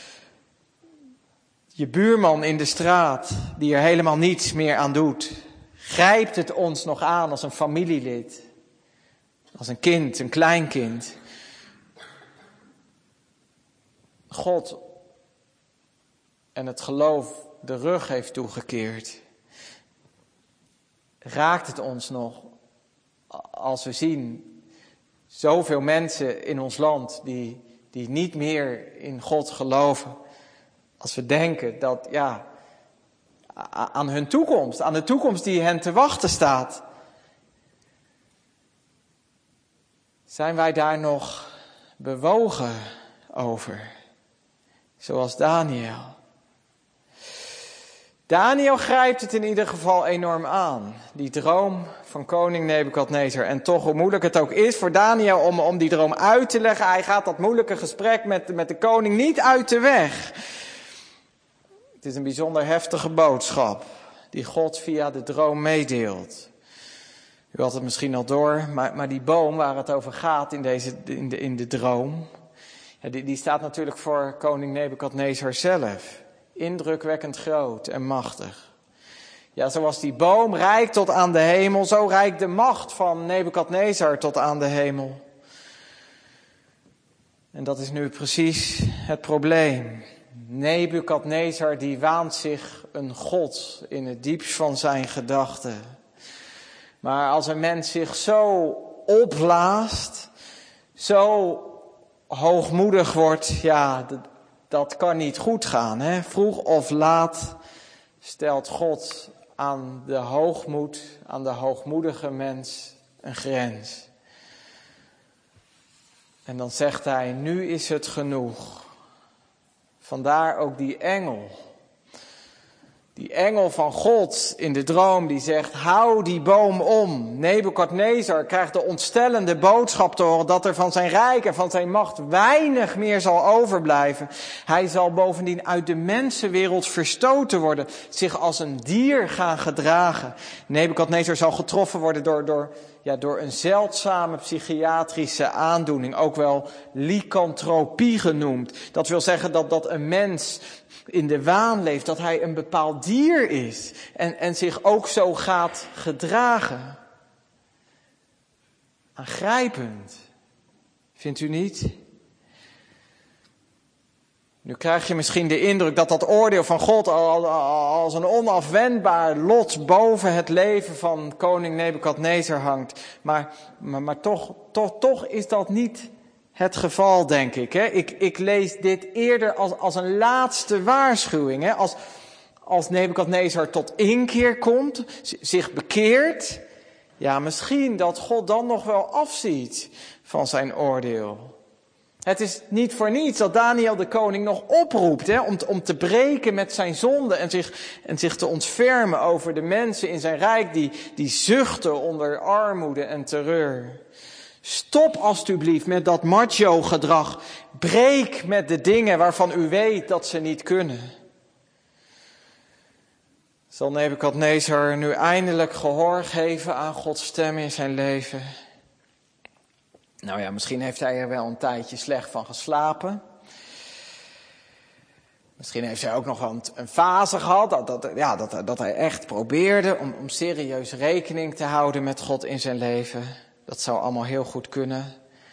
Je buurman in de straat die er helemaal niets meer aan doet. Grijpt het ons nog aan als een familielid? Als een kind, een kleinkind? God en het geloof de rug heeft toegekeerd. Raakt het ons nog als we zien zoveel mensen in ons land die niet meer in God geloven. Als we denken dat, aan hun toekomst, aan de toekomst die hen te wachten staat. Zijn wij daar nog bewogen over? Zoals Daniel. Daniel grijpt het in ieder geval enorm aan. Die droom van koning Nebukadnezar. En toch, hoe moeilijk het ook is voor Daniel om die droom uit te leggen. Hij gaat dat moeilijke gesprek met de koning niet uit de weg. Het is een bijzonder heftige boodschap die God via de droom meedeelt. U had het misschien al door, maar die boom waar het over gaat in de droom, die staat natuurlijk voor koning Nebukadnezar zelf. Indrukwekkend groot en machtig. Ja, zoals die boom reikt tot aan de hemel, zo reikt de macht van Nebukadnezar tot aan de hemel. En dat is nu precies het probleem. Nebukadnezar die waant zich een god in het diepst van zijn gedachten. Maar als een mens zich zo opblaast, zo hoogmoedig wordt, dat kan niet goed gaan. Hè? Vroeg of laat stelt God aan de hoogmoed, aan de hoogmoedige mens een grens. En dan zegt hij, nu is het genoeg. Vandaar ook die engel. Die engel van God in de droom die zegt, hou die boom om. Nebukadnezar krijgt de ontstellende boodschap te horen dat er van zijn rijk en van zijn macht weinig meer zal overblijven. Hij zal bovendien uit de mensenwereld verstoten worden, zich als een dier gaan gedragen. Nebukadnezar zal getroffen worden door een zeldzame psychiatrische aandoening, ook wel lycanthropie genoemd. Dat wil zeggen dat een mens in de waan leeft, dat hij een bepaald dier is en zich ook zo gaat gedragen. Aangrijpend, vindt u niet? Nu krijg je misschien de indruk dat oordeel van God als een onafwendbaar lot boven het leven van koning Nebukadnezar hangt. Maar toch is dat niet het geval, denk ik. Hè? Ik lees dit eerder als een laatste waarschuwing. Hè? Als Nebukadnezar tot inkeer komt, zich bekeert. Ja, misschien dat God dan nog wel afziet van zijn oordeel. Het is niet voor niets dat Daniel de koning nog oproept om te breken met zijn zonde en zich te ontfermen over de mensen in zijn rijk die zuchten onder armoede en terreur. Stop alstublieft met dat macho gedrag. Breek met de dingen waarvan u weet dat ze niet kunnen. Zal Nebukadnezar nu eindelijk gehoor geven aan Gods stem in zijn leven? Nou ja, misschien heeft hij er wel een tijdje slecht van geslapen. Misschien heeft hij ook nog wel een fase gehad dat hij echt probeerde om serieus rekening te houden met God in zijn leven. Dat zou allemaal heel goed kunnen.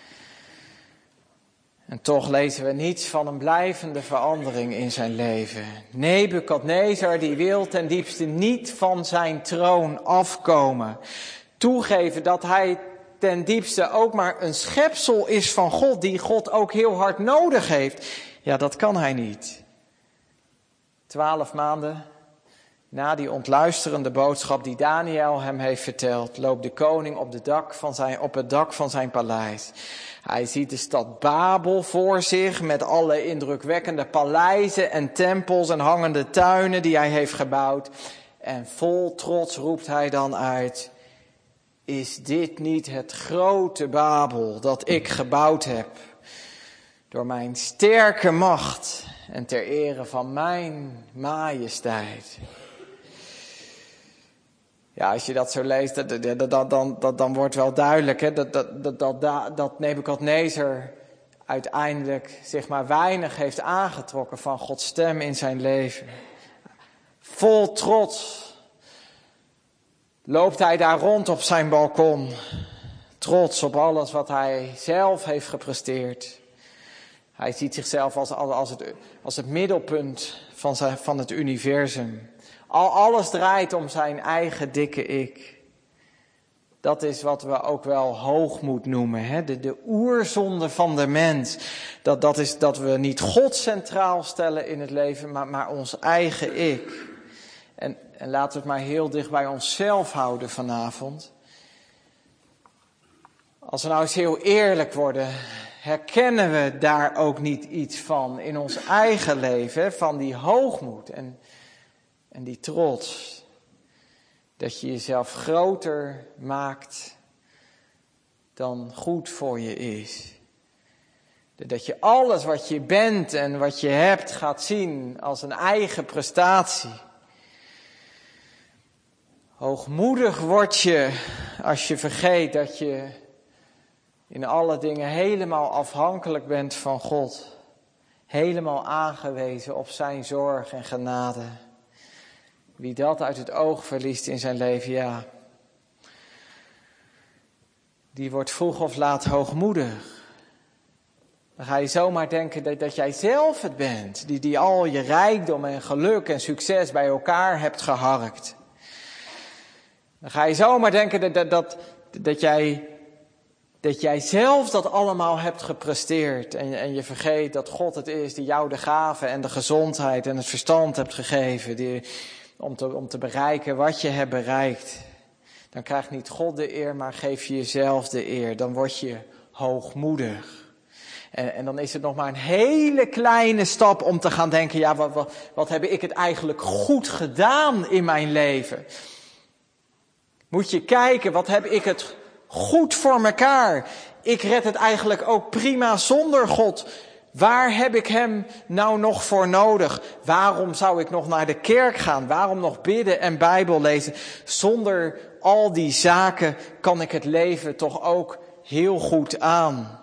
En toch lezen we niets van een blijvende verandering in zijn leven. Nebukadnezar die wil ten diepste niet van zijn troon afkomen. Toegeven dat hij ten diepste ook maar een schepsel is van God, die God ook heel hard nodig heeft. Ja, dat kan hij niet. 12 maanden na die ontluisterende boodschap die Daniel hem heeft verteld, loopt de koning op het dak van zijn paleis. Hij ziet de stad Babel voor zich met alle indrukwekkende paleizen en tempels en hangende tuinen die hij heeft gebouwd. En vol trots roept hij dan uit: is dit niet het grote Babel dat ik gebouwd heb? Door mijn sterke macht en ter ere van mijn majesteit. Ja, als je dat zo leest, dan wordt wel duidelijk hè, dat Nebukadnezar uiteindelijk zich maar weinig heeft aangetrokken van Gods stem in zijn leven. Vol trots loopt hij daar rond op zijn balkon. Trots op alles wat hij zelf heeft gepresteerd. Hij ziet zichzelf als het middelpunt van het universum. Alles draait om zijn eigen dikke ik. Dat is wat we ook wel hoogmoed noemen. Hè? De oerzonde van de mens. Dat is dat we niet God centraal stellen in het leven, maar ons eigen ik. En laten we het maar heel dicht bij onszelf houden vanavond. Als we nou eens heel eerlijk worden, herkennen we daar ook niet iets van in ons eigen leven, hè? Van die hoogmoed en die trots. Dat je jezelf groter maakt dan goed voor je is. Dat je alles wat je bent en wat je hebt gaat zien als een eigen prestatie. Hoogmoedig word je als je vergeet dat je in alle dingen helemaal afhankelijk bent van God. Helemaal aangewezen op zijn zorg en genade. Wie dat uit het oog verliest in zijn leven, ja, die wordt vroeg of laat hoogmoedig. Dan ga je zomaar denken dat jij zelf het bent, die al je rijkdom en geluk en succes bij elkaar hebt geharkt. Dan ga je zomaar denken dat jij zelf dat allemaal hebt gepresteerd. En je vergeet dat God het is die jou de gave en de gezondheid en het verstand hebt gegeven. Om te bereiken wat je hebt bereikt. Dan krijgt niet God de eer, maar geef je jezelf de eer. Dan word je hoogmoedig. En dan is het nog maar een hele kleine stap om te gaan denken, ja, wat heb ik het eigenlijk goed gedaan in mijn leven? Moet je kijken, wat heb ik het goed voor mekaar? Ik red het eigenlijk ook prima zonder God. Waar heb ik hem nou nog voor nodig? Waarom zou ik nog naar de kerk gaan? Waarom nog bidden en Bijbel lezen? Zonder al die zaken kan ik het leven toch ook heel goed aan.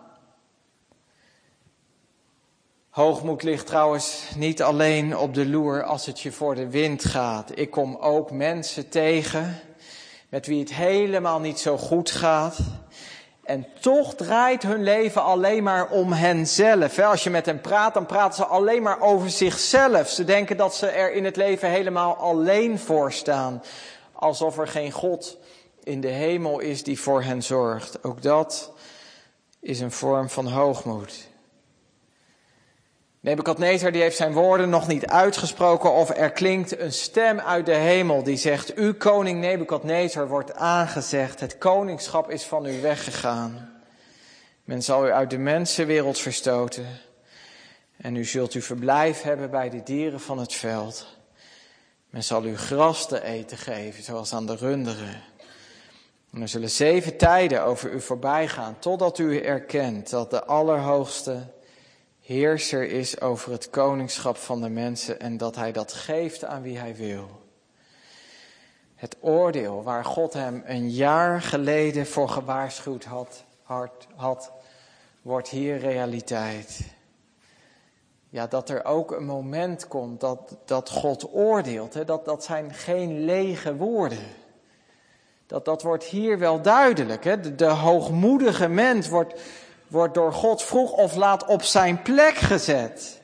Hoogmoed ligt trouwens niet alleen op de loer als het je voor de wind gaat. Ik kom ook mensen tegen met wie het helemaal niet zo goed gaat. En toch draait hun leven alleen maar om henzelf. Als je met hen praat, dan praten ze alleen maar over zichzelf. Ze denken dat ze er in het leven helemaal alleen voor staan. Alsof er geen God in de hemel is die voor hen zorgt. Ook dat is een vorm van hoogmoed. Nebukadnezar die heeft zijn woorden nog niet uitgesproken of er klinkt een stem uit de hemel die zegt: U koning Nebukadnezar wordt aangezegd, het koningschap is van u weggegaan. Men zal u uit de mensenwereld verstoten en u zult uw verblijf hebben bij de dieren van het veld. Men zal u gras te eten geven, zoals aan de runderen. En er zullen 7 tijden over u voorbij gaan, totdat u erkent dat de Allerhoogste heerser is over het koningschap van de mensen en dat hij dat geeft aan wie hij wil. Het oordeel waar God hem een jaar geleden voor gewaarschuwd had, wordt hier realiteit. Ja, dat er ook een moment komt dat God oordeelt. Hè? Dat zijn geen lege woorden. Dat wordt hier wel duidelijk. Hè? De hoogmoedige mens wordt door God vroeg of laat op zijn plek gezet.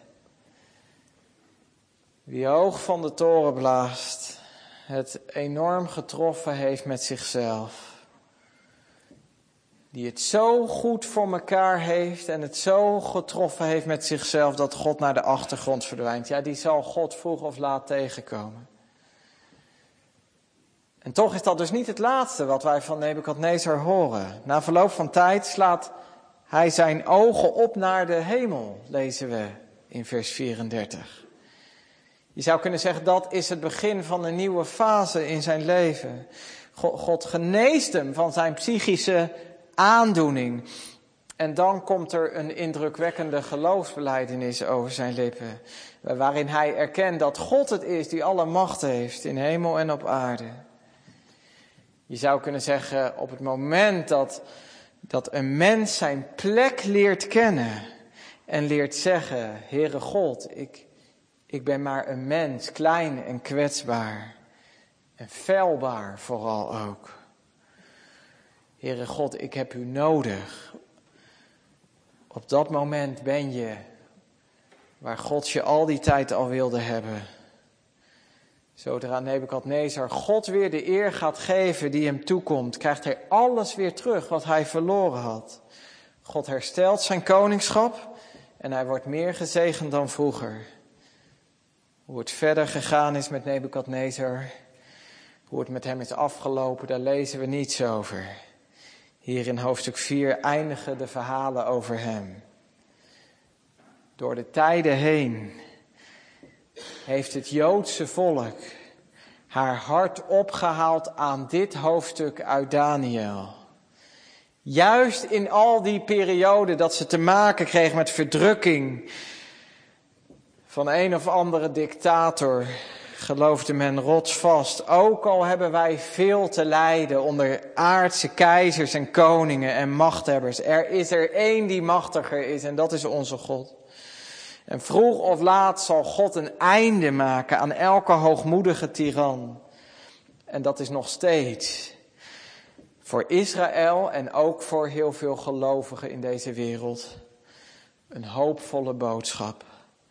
Wie hoog van de toren blaast, het enorm getroffen heeft met zichzelf. Die het zo goed voor elkaar heeft en het zo getroffen heeft met zichzelf dat God naar de achtergrond verdwijnt. Ja, die zal God vroeg of laat tegenkomen. En toch is dat dus niet het laatste wat wij van Nebukadnezar horen. Na verloop van tijd slaat hij zijn ogen op naar de hemel, lezen we in vers 34. Je zou kunnen zeggen, dat is het begin van een nieuwe fase in zijn leven. God geneest hem van zijn psychische aandoening. En dan komt er een indrukwekkende geloofsbelijdenis over zijn lippen. Waarin hij erkent dat God het is die alle macht heeft in hemel en op aarde. Je zou kunnen zeggen, op het moment dat een mens zijn plek leert kennen en leert zeggen, Heere God, ik ben maar een mens, klein en kwetsbaar en feilbaar vooral ook. Heere God, ik heb u nodig. Op dat moment ben je waar God je al die tijd al wilde hebben. Zodra Nebukadnezar God weer de eer gaat geven die hem toekomt, krijgt hij alles weer terug wat hij verloren had. God herstelt zijn koningschap en hij wordt meer gezegend dan vroeger. Hoe het verder gegaan is met Nebukadnezar, hoe het met hem is afgelopen, daar lezen we niets over. Hier in hoofdstuk 4 eindigen de verhalen over hem. Door de tijden heen heeft het Joodse volk haar hart opgehaald aan dit hoofdstuk uit Daniël. Juist in al die perioden dat ze te maken kregen met verdrukking van een of andere dictator, geloofde men rotsvast. Ook al hebben wij veel te lijden onder aardse keizers en koningen en machthebbers. Er is er één die machtiger is en dat is onze God. En vroeg of laat zal God een einde maken aan elke hoogmoedige tiran. En dat is nog steeds voor Israël en ook voor heel veel gelovigen in deze wereld een hoopvolle boodschap.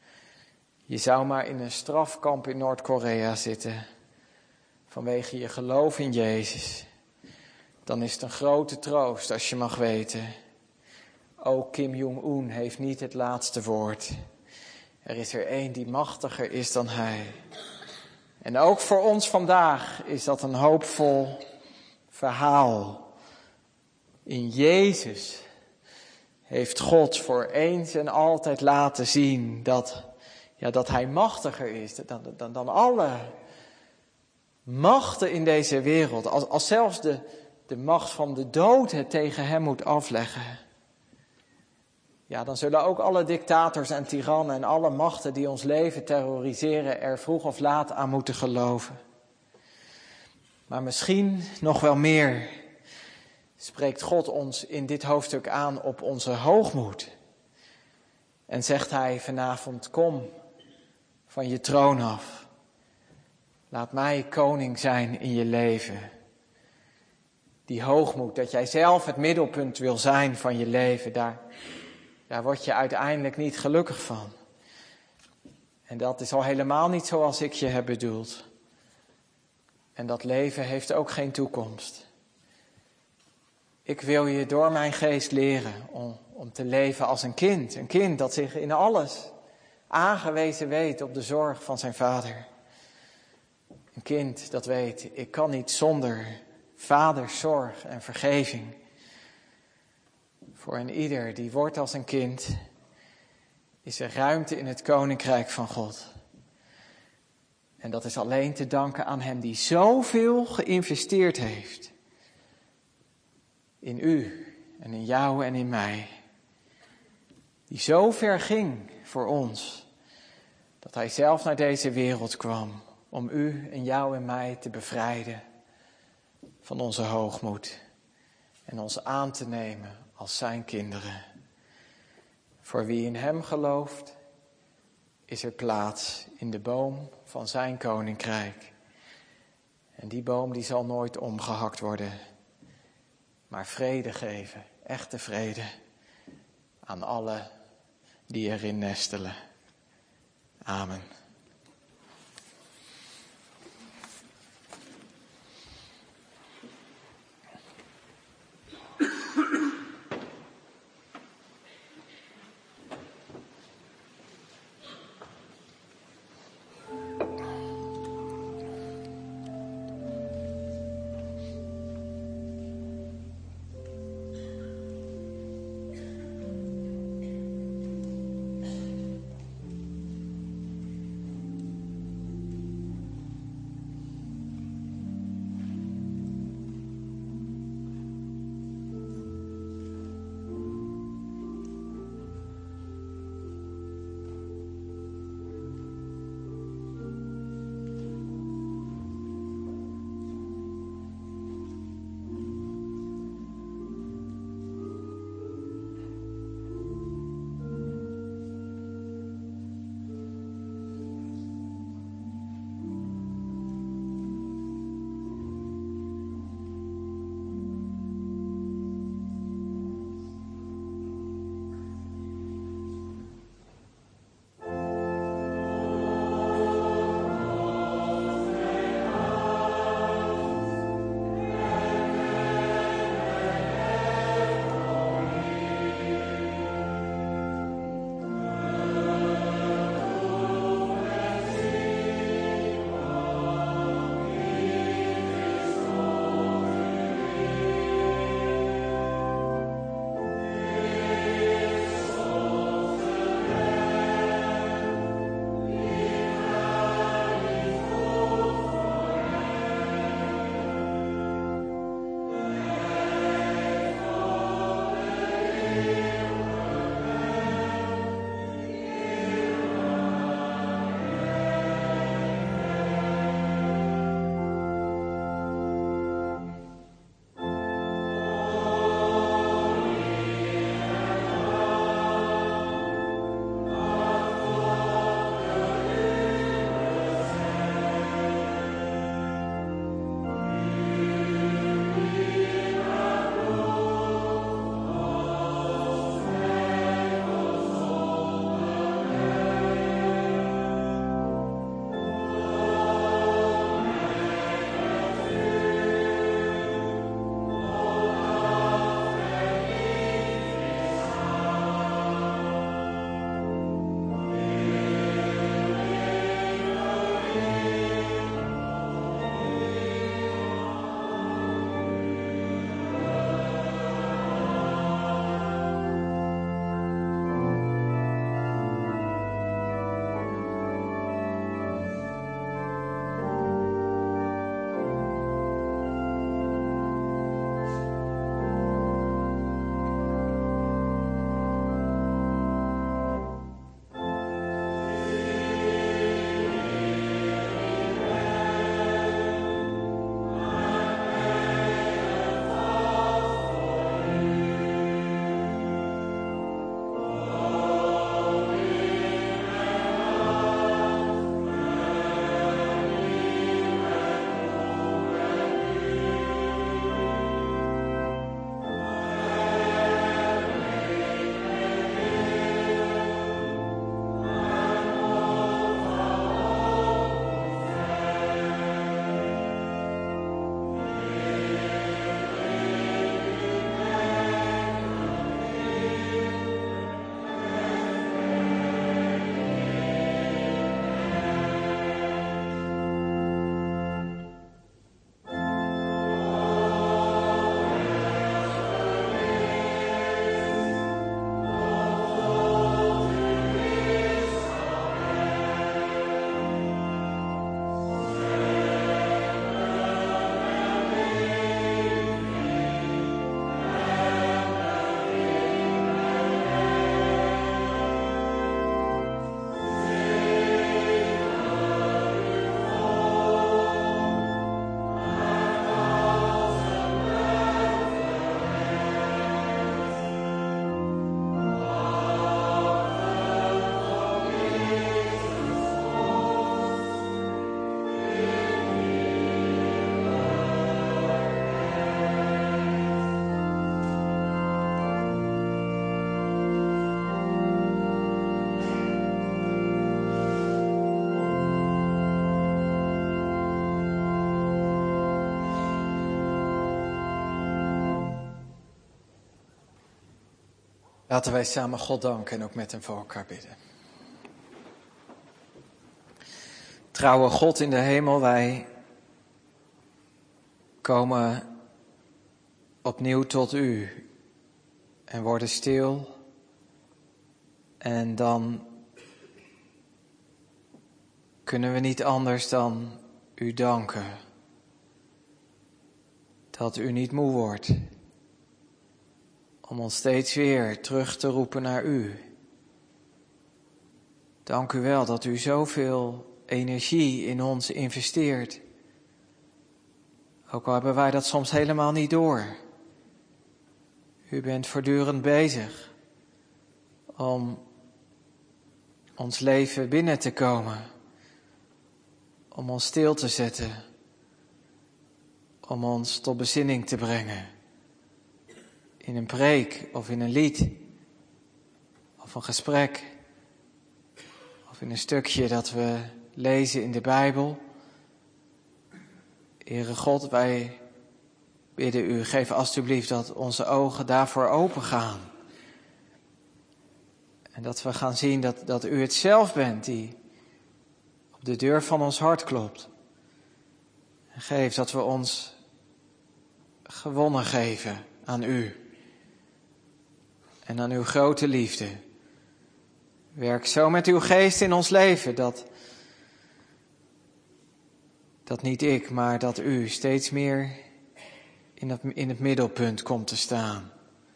Je zou maar in een strafkamp in Noord-Korea zitten vanwege je geloof in Jezus. Dan is het een grote troost als je mag weten. Ook Kim Jong-un heeft niet het laatste woord. Er is er één die machtiger is dan hij. En ook voor ons vandaag is dat een hoopvol verhaal. In Jezus heeft God voor eens en altijd laten zien dat hij machtiger is dan alle machten in deze wereld. Als zelfs de macht van de dood het tegen hem moet afleggen. Ja, dan zullen ook alle dictators en tirannen en alle machten die ons leven terroriseren er vroeg of laat aan moeten geloven. Maar misschien nog wel meer spreekt God ons in dit hoofdstuk aan op onze hoogmoed. En zegt hij vanavond, kom van je troon af. Laat mij koning zijn in je leven. Die hoogmoed, dat jij zelf het middelpunt wil zijn van je leven, daar word je uiteindelijk niet gelukkig van. En dat is al helemaal niet zoals ik je heb bedoeld. En dat leven heeft ook geen toekomst. Ik wil je door mijn geest leren om te leven als een kind. Een kind dat zich in alles aangewezen weet op de zorg van zijn vader. Een kind dat weet, ik kan niet zonder vaders zorg en vergeving. Voor een ieder die wordt als een kind, is er ruimte in het koninkrijk van God. En dat is alleen te danken aan hem die zoveel geïnvesteerd heeft. In u en in jou en in mij. Die zo ver ging voor ons, dat hij zelf naar deze wereld kwam om u en jou en mij te bevrijden van onze hoogmoed en ons aan te nemen als zijn kinderen. Voor wie in hem gelooft, is er plaats in de boom van zijn koninkrijk. En die boom die zal nooit omgehakt worden, maar vrede geven, echte vrede, aan alle die erin nestelen. Amen. Laten wij samen God danken en ook met hem voor elkaar bidden. Trouwe God in de hemel, wij komen opnieuw tot u en worden stil. En dan kunnen we niet anders dan u danken. Dat u niet moe wordt om ons steeds weer terug te roepen naar u. Dank u wel dat u zoveel energie in ons investeert. Ook al hebben wij dat soms helemaal niet door. U bent voortdurend bezig om ons leven binnen te komen. Om ons stil te zetten. Om ons tot bezinning te brengen. In een preek of in een lied. Of een gesprek. Of in een stukje dat we lezen in de Bijbel. Heere God, wij bidden u, geef alstublieft dat onze ogen daarvoor open gaan. En dat we gaan zien dat u het zelf bent die op de deur van ons hart klopt. En geef dat we ons gewonnen geven aan u. En aan uw grote liefde. Werk zo met uw geest in ons leven dat niet ik, maar dat u steeds meer in het middelpunt komt te staan.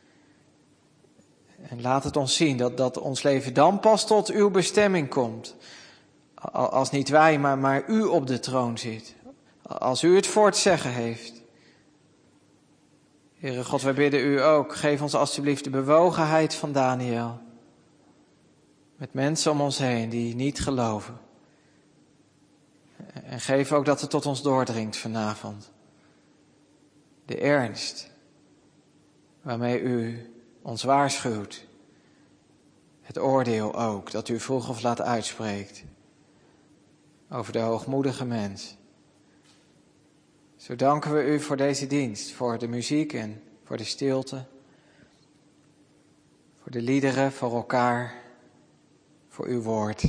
En laat het ons zien dat ons leven dan pas tot uw bestemming komt. Als niet wij, maar u op de troon zit. Als u het voor het zeggen heeft. Heere God, wij bidden u ook, geef ons alstublieft de bewogenheid van Daniel. Met mensen om ons heen die niet geloven. En geef ook dat het tot ons doordringt vanavond. De ernst waarmee u ons waarschuwt. Het oordeel ook dat u vroeg of laat uitspreekt. Over de hoogmoedige mens. Zo danken we u voor deze dienst. Voor de muziek en voor de stilte. Voor de liederen, voor elkaar. Voor uw woord.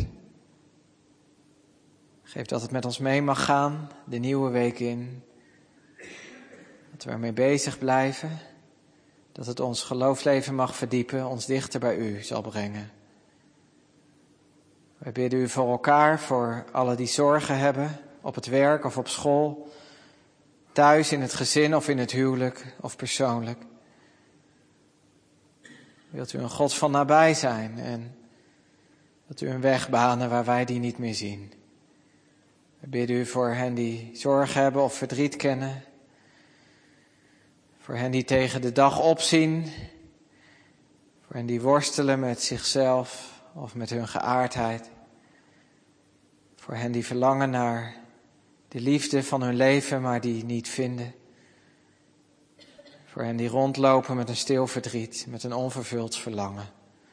Geef dat het met ons mee mag gaan, de nieuwe week in. Dat we ermee bezig blijven. Dat het ons geloofsleven mag verdiepen, ons dichter bij u zal brengen. Wij bidden u voor elkaar, voor allen die zorgen hebben, op het werk of op school. Thuis, in het gezin of in het huwelijk of persoonlijk. Wilt u een God van nabij zijn en dat u een weg banen waar wij die niet meer zien. We bidden u voor hen die zorgen hebben of verdriet kennen. Voor hen die tegen de dag opzien. Voor hen die worstelen met zichzelf of met hun geaardheid. Voor hen die verlangen naar de liefde van hun leven, maar die niet vinden. Voor hen die rondlopen met een stil verdriet, met een onvervuld verlangen.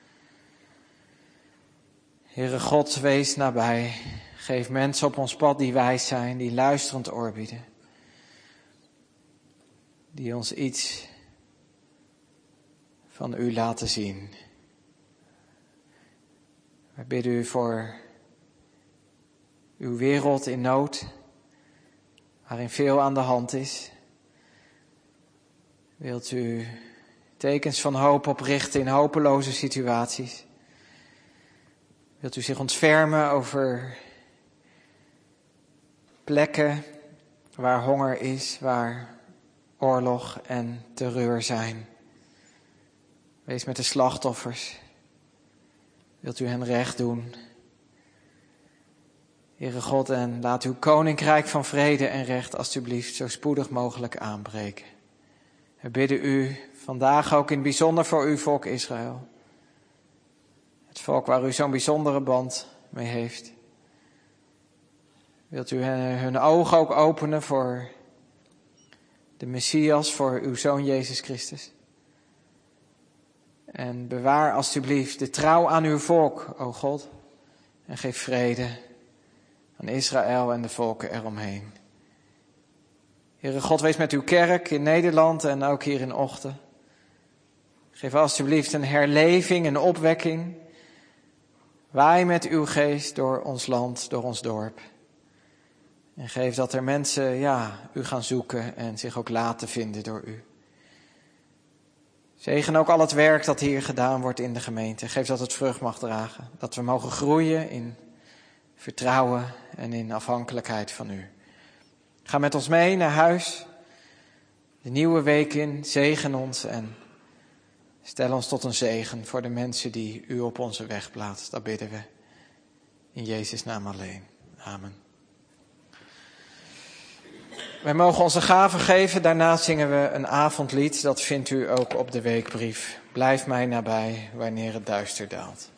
Heere God, wees nabij. Geef mensen op ons pad die wijs zijn, die luisterend oor bieden. Die ons iets van u laten zien. Wij bidden u voor uw wereld in nood, waarin veel aan de hand is. Wilt u tekens van hoop oprichten in hopeloze situaties? Wilt u zich ontfermen over plekken waar honger is, waar oorlog en terreur zijn? Wees met de slachtoffers. Wilt u hen recht doen? Heere God, en laat uw koninkrijk van vrede en recht alstublieft zo spoedig mogelijk aanbreken. We bidden u vandaag ook in het bijzonder voor uw volk Israël. Het volk waar u zo'n bijzondere band mee heeft. Wilt u hun ogen ook openen voor de Messias, voor uw Zoon Jezus Christus. En bewaar alstublieft de trouw aan uw volk, o God. En geef vrede aan Israël en de volken eromheen. Heere God, wees met uw kerk in Nederland en ook hier in Ochten. Geef alstublieft een herleving, een opwekking. Waai met uw geest door ons land, door ons dorp. En geef dat er mensen, u gaan zoeken en zich ook laten vinden door u. Zegen ook al het werk dat hier gedaan wordt in de gemeente. Geef dat het vrucht mag dragen. Dat we mogen groeien in vertrouwen en in afhankelijkheid van u. Ga met ons mee naar huis. De nieuwe week in. Zegen ons en stel ons tot een zegen voor de mensen die u op onze weg plaatst. Dat bidden we. In Jezus' naam alleen. Amen. Wij mogen onze gaven geven, daarna zingen we een avondlied. Dat vindt u ook op de weekbrief. Blijf mij nabij wanneer het duister daalt.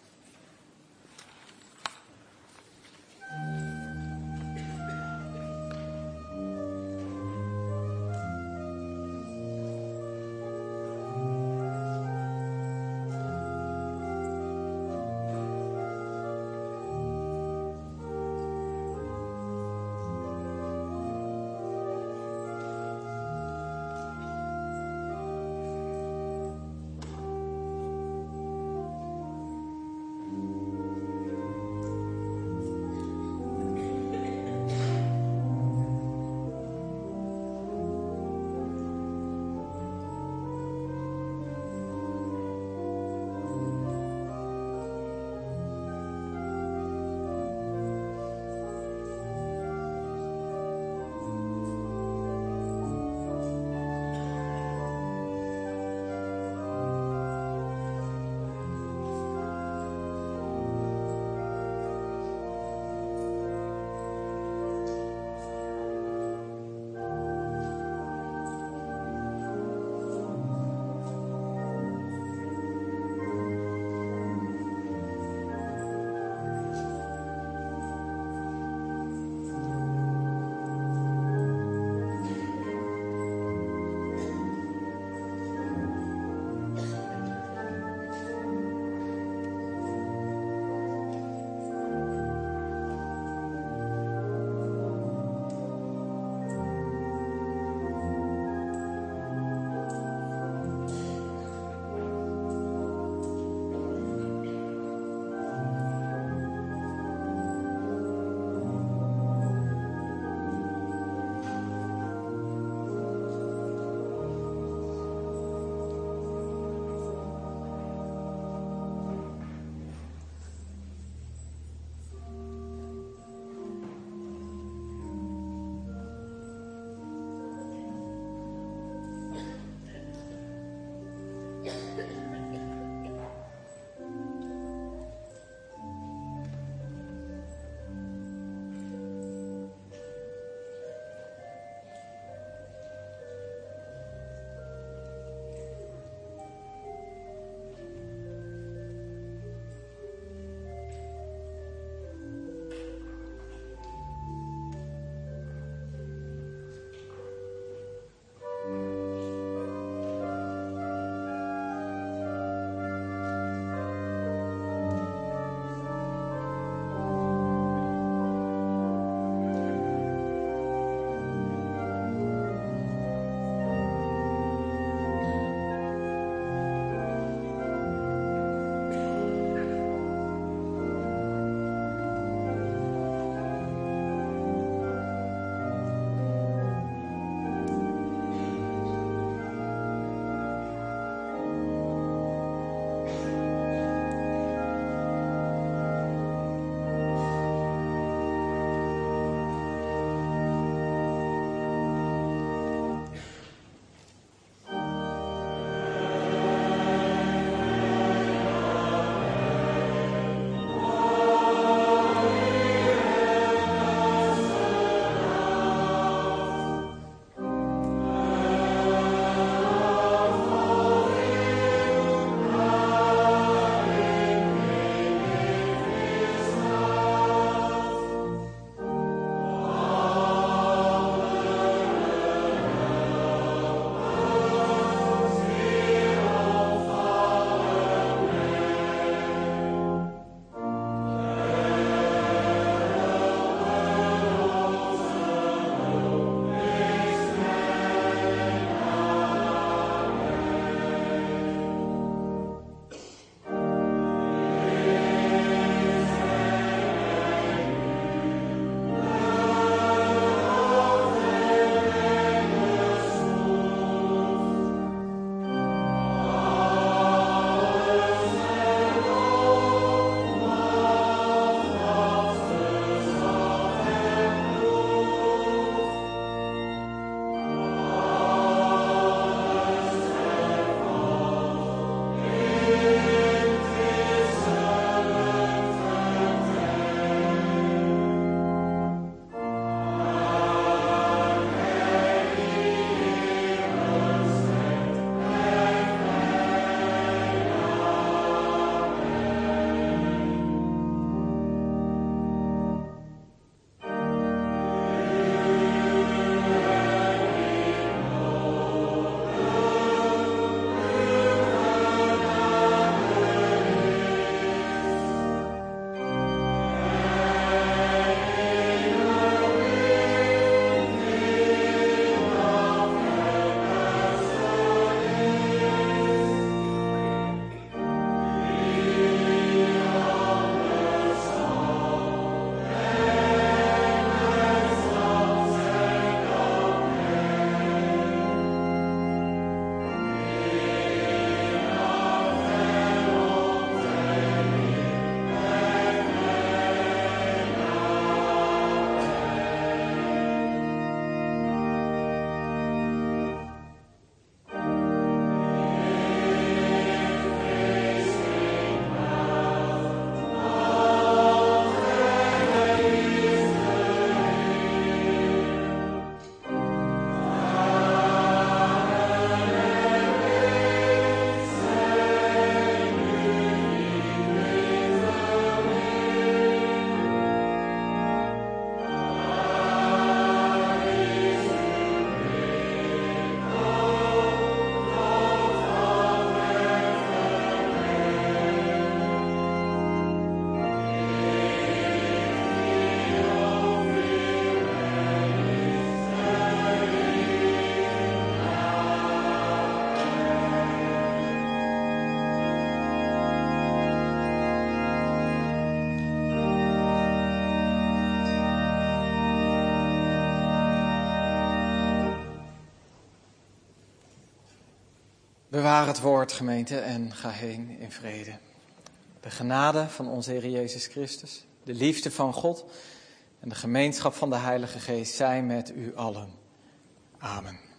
Bewaar het woord, gemeente, en ga heen in vrede. De genade van onze Heer Jezus Christus, de liefde van God en de gemeenschap van de Heilige Geest zijn met u allen. Amen.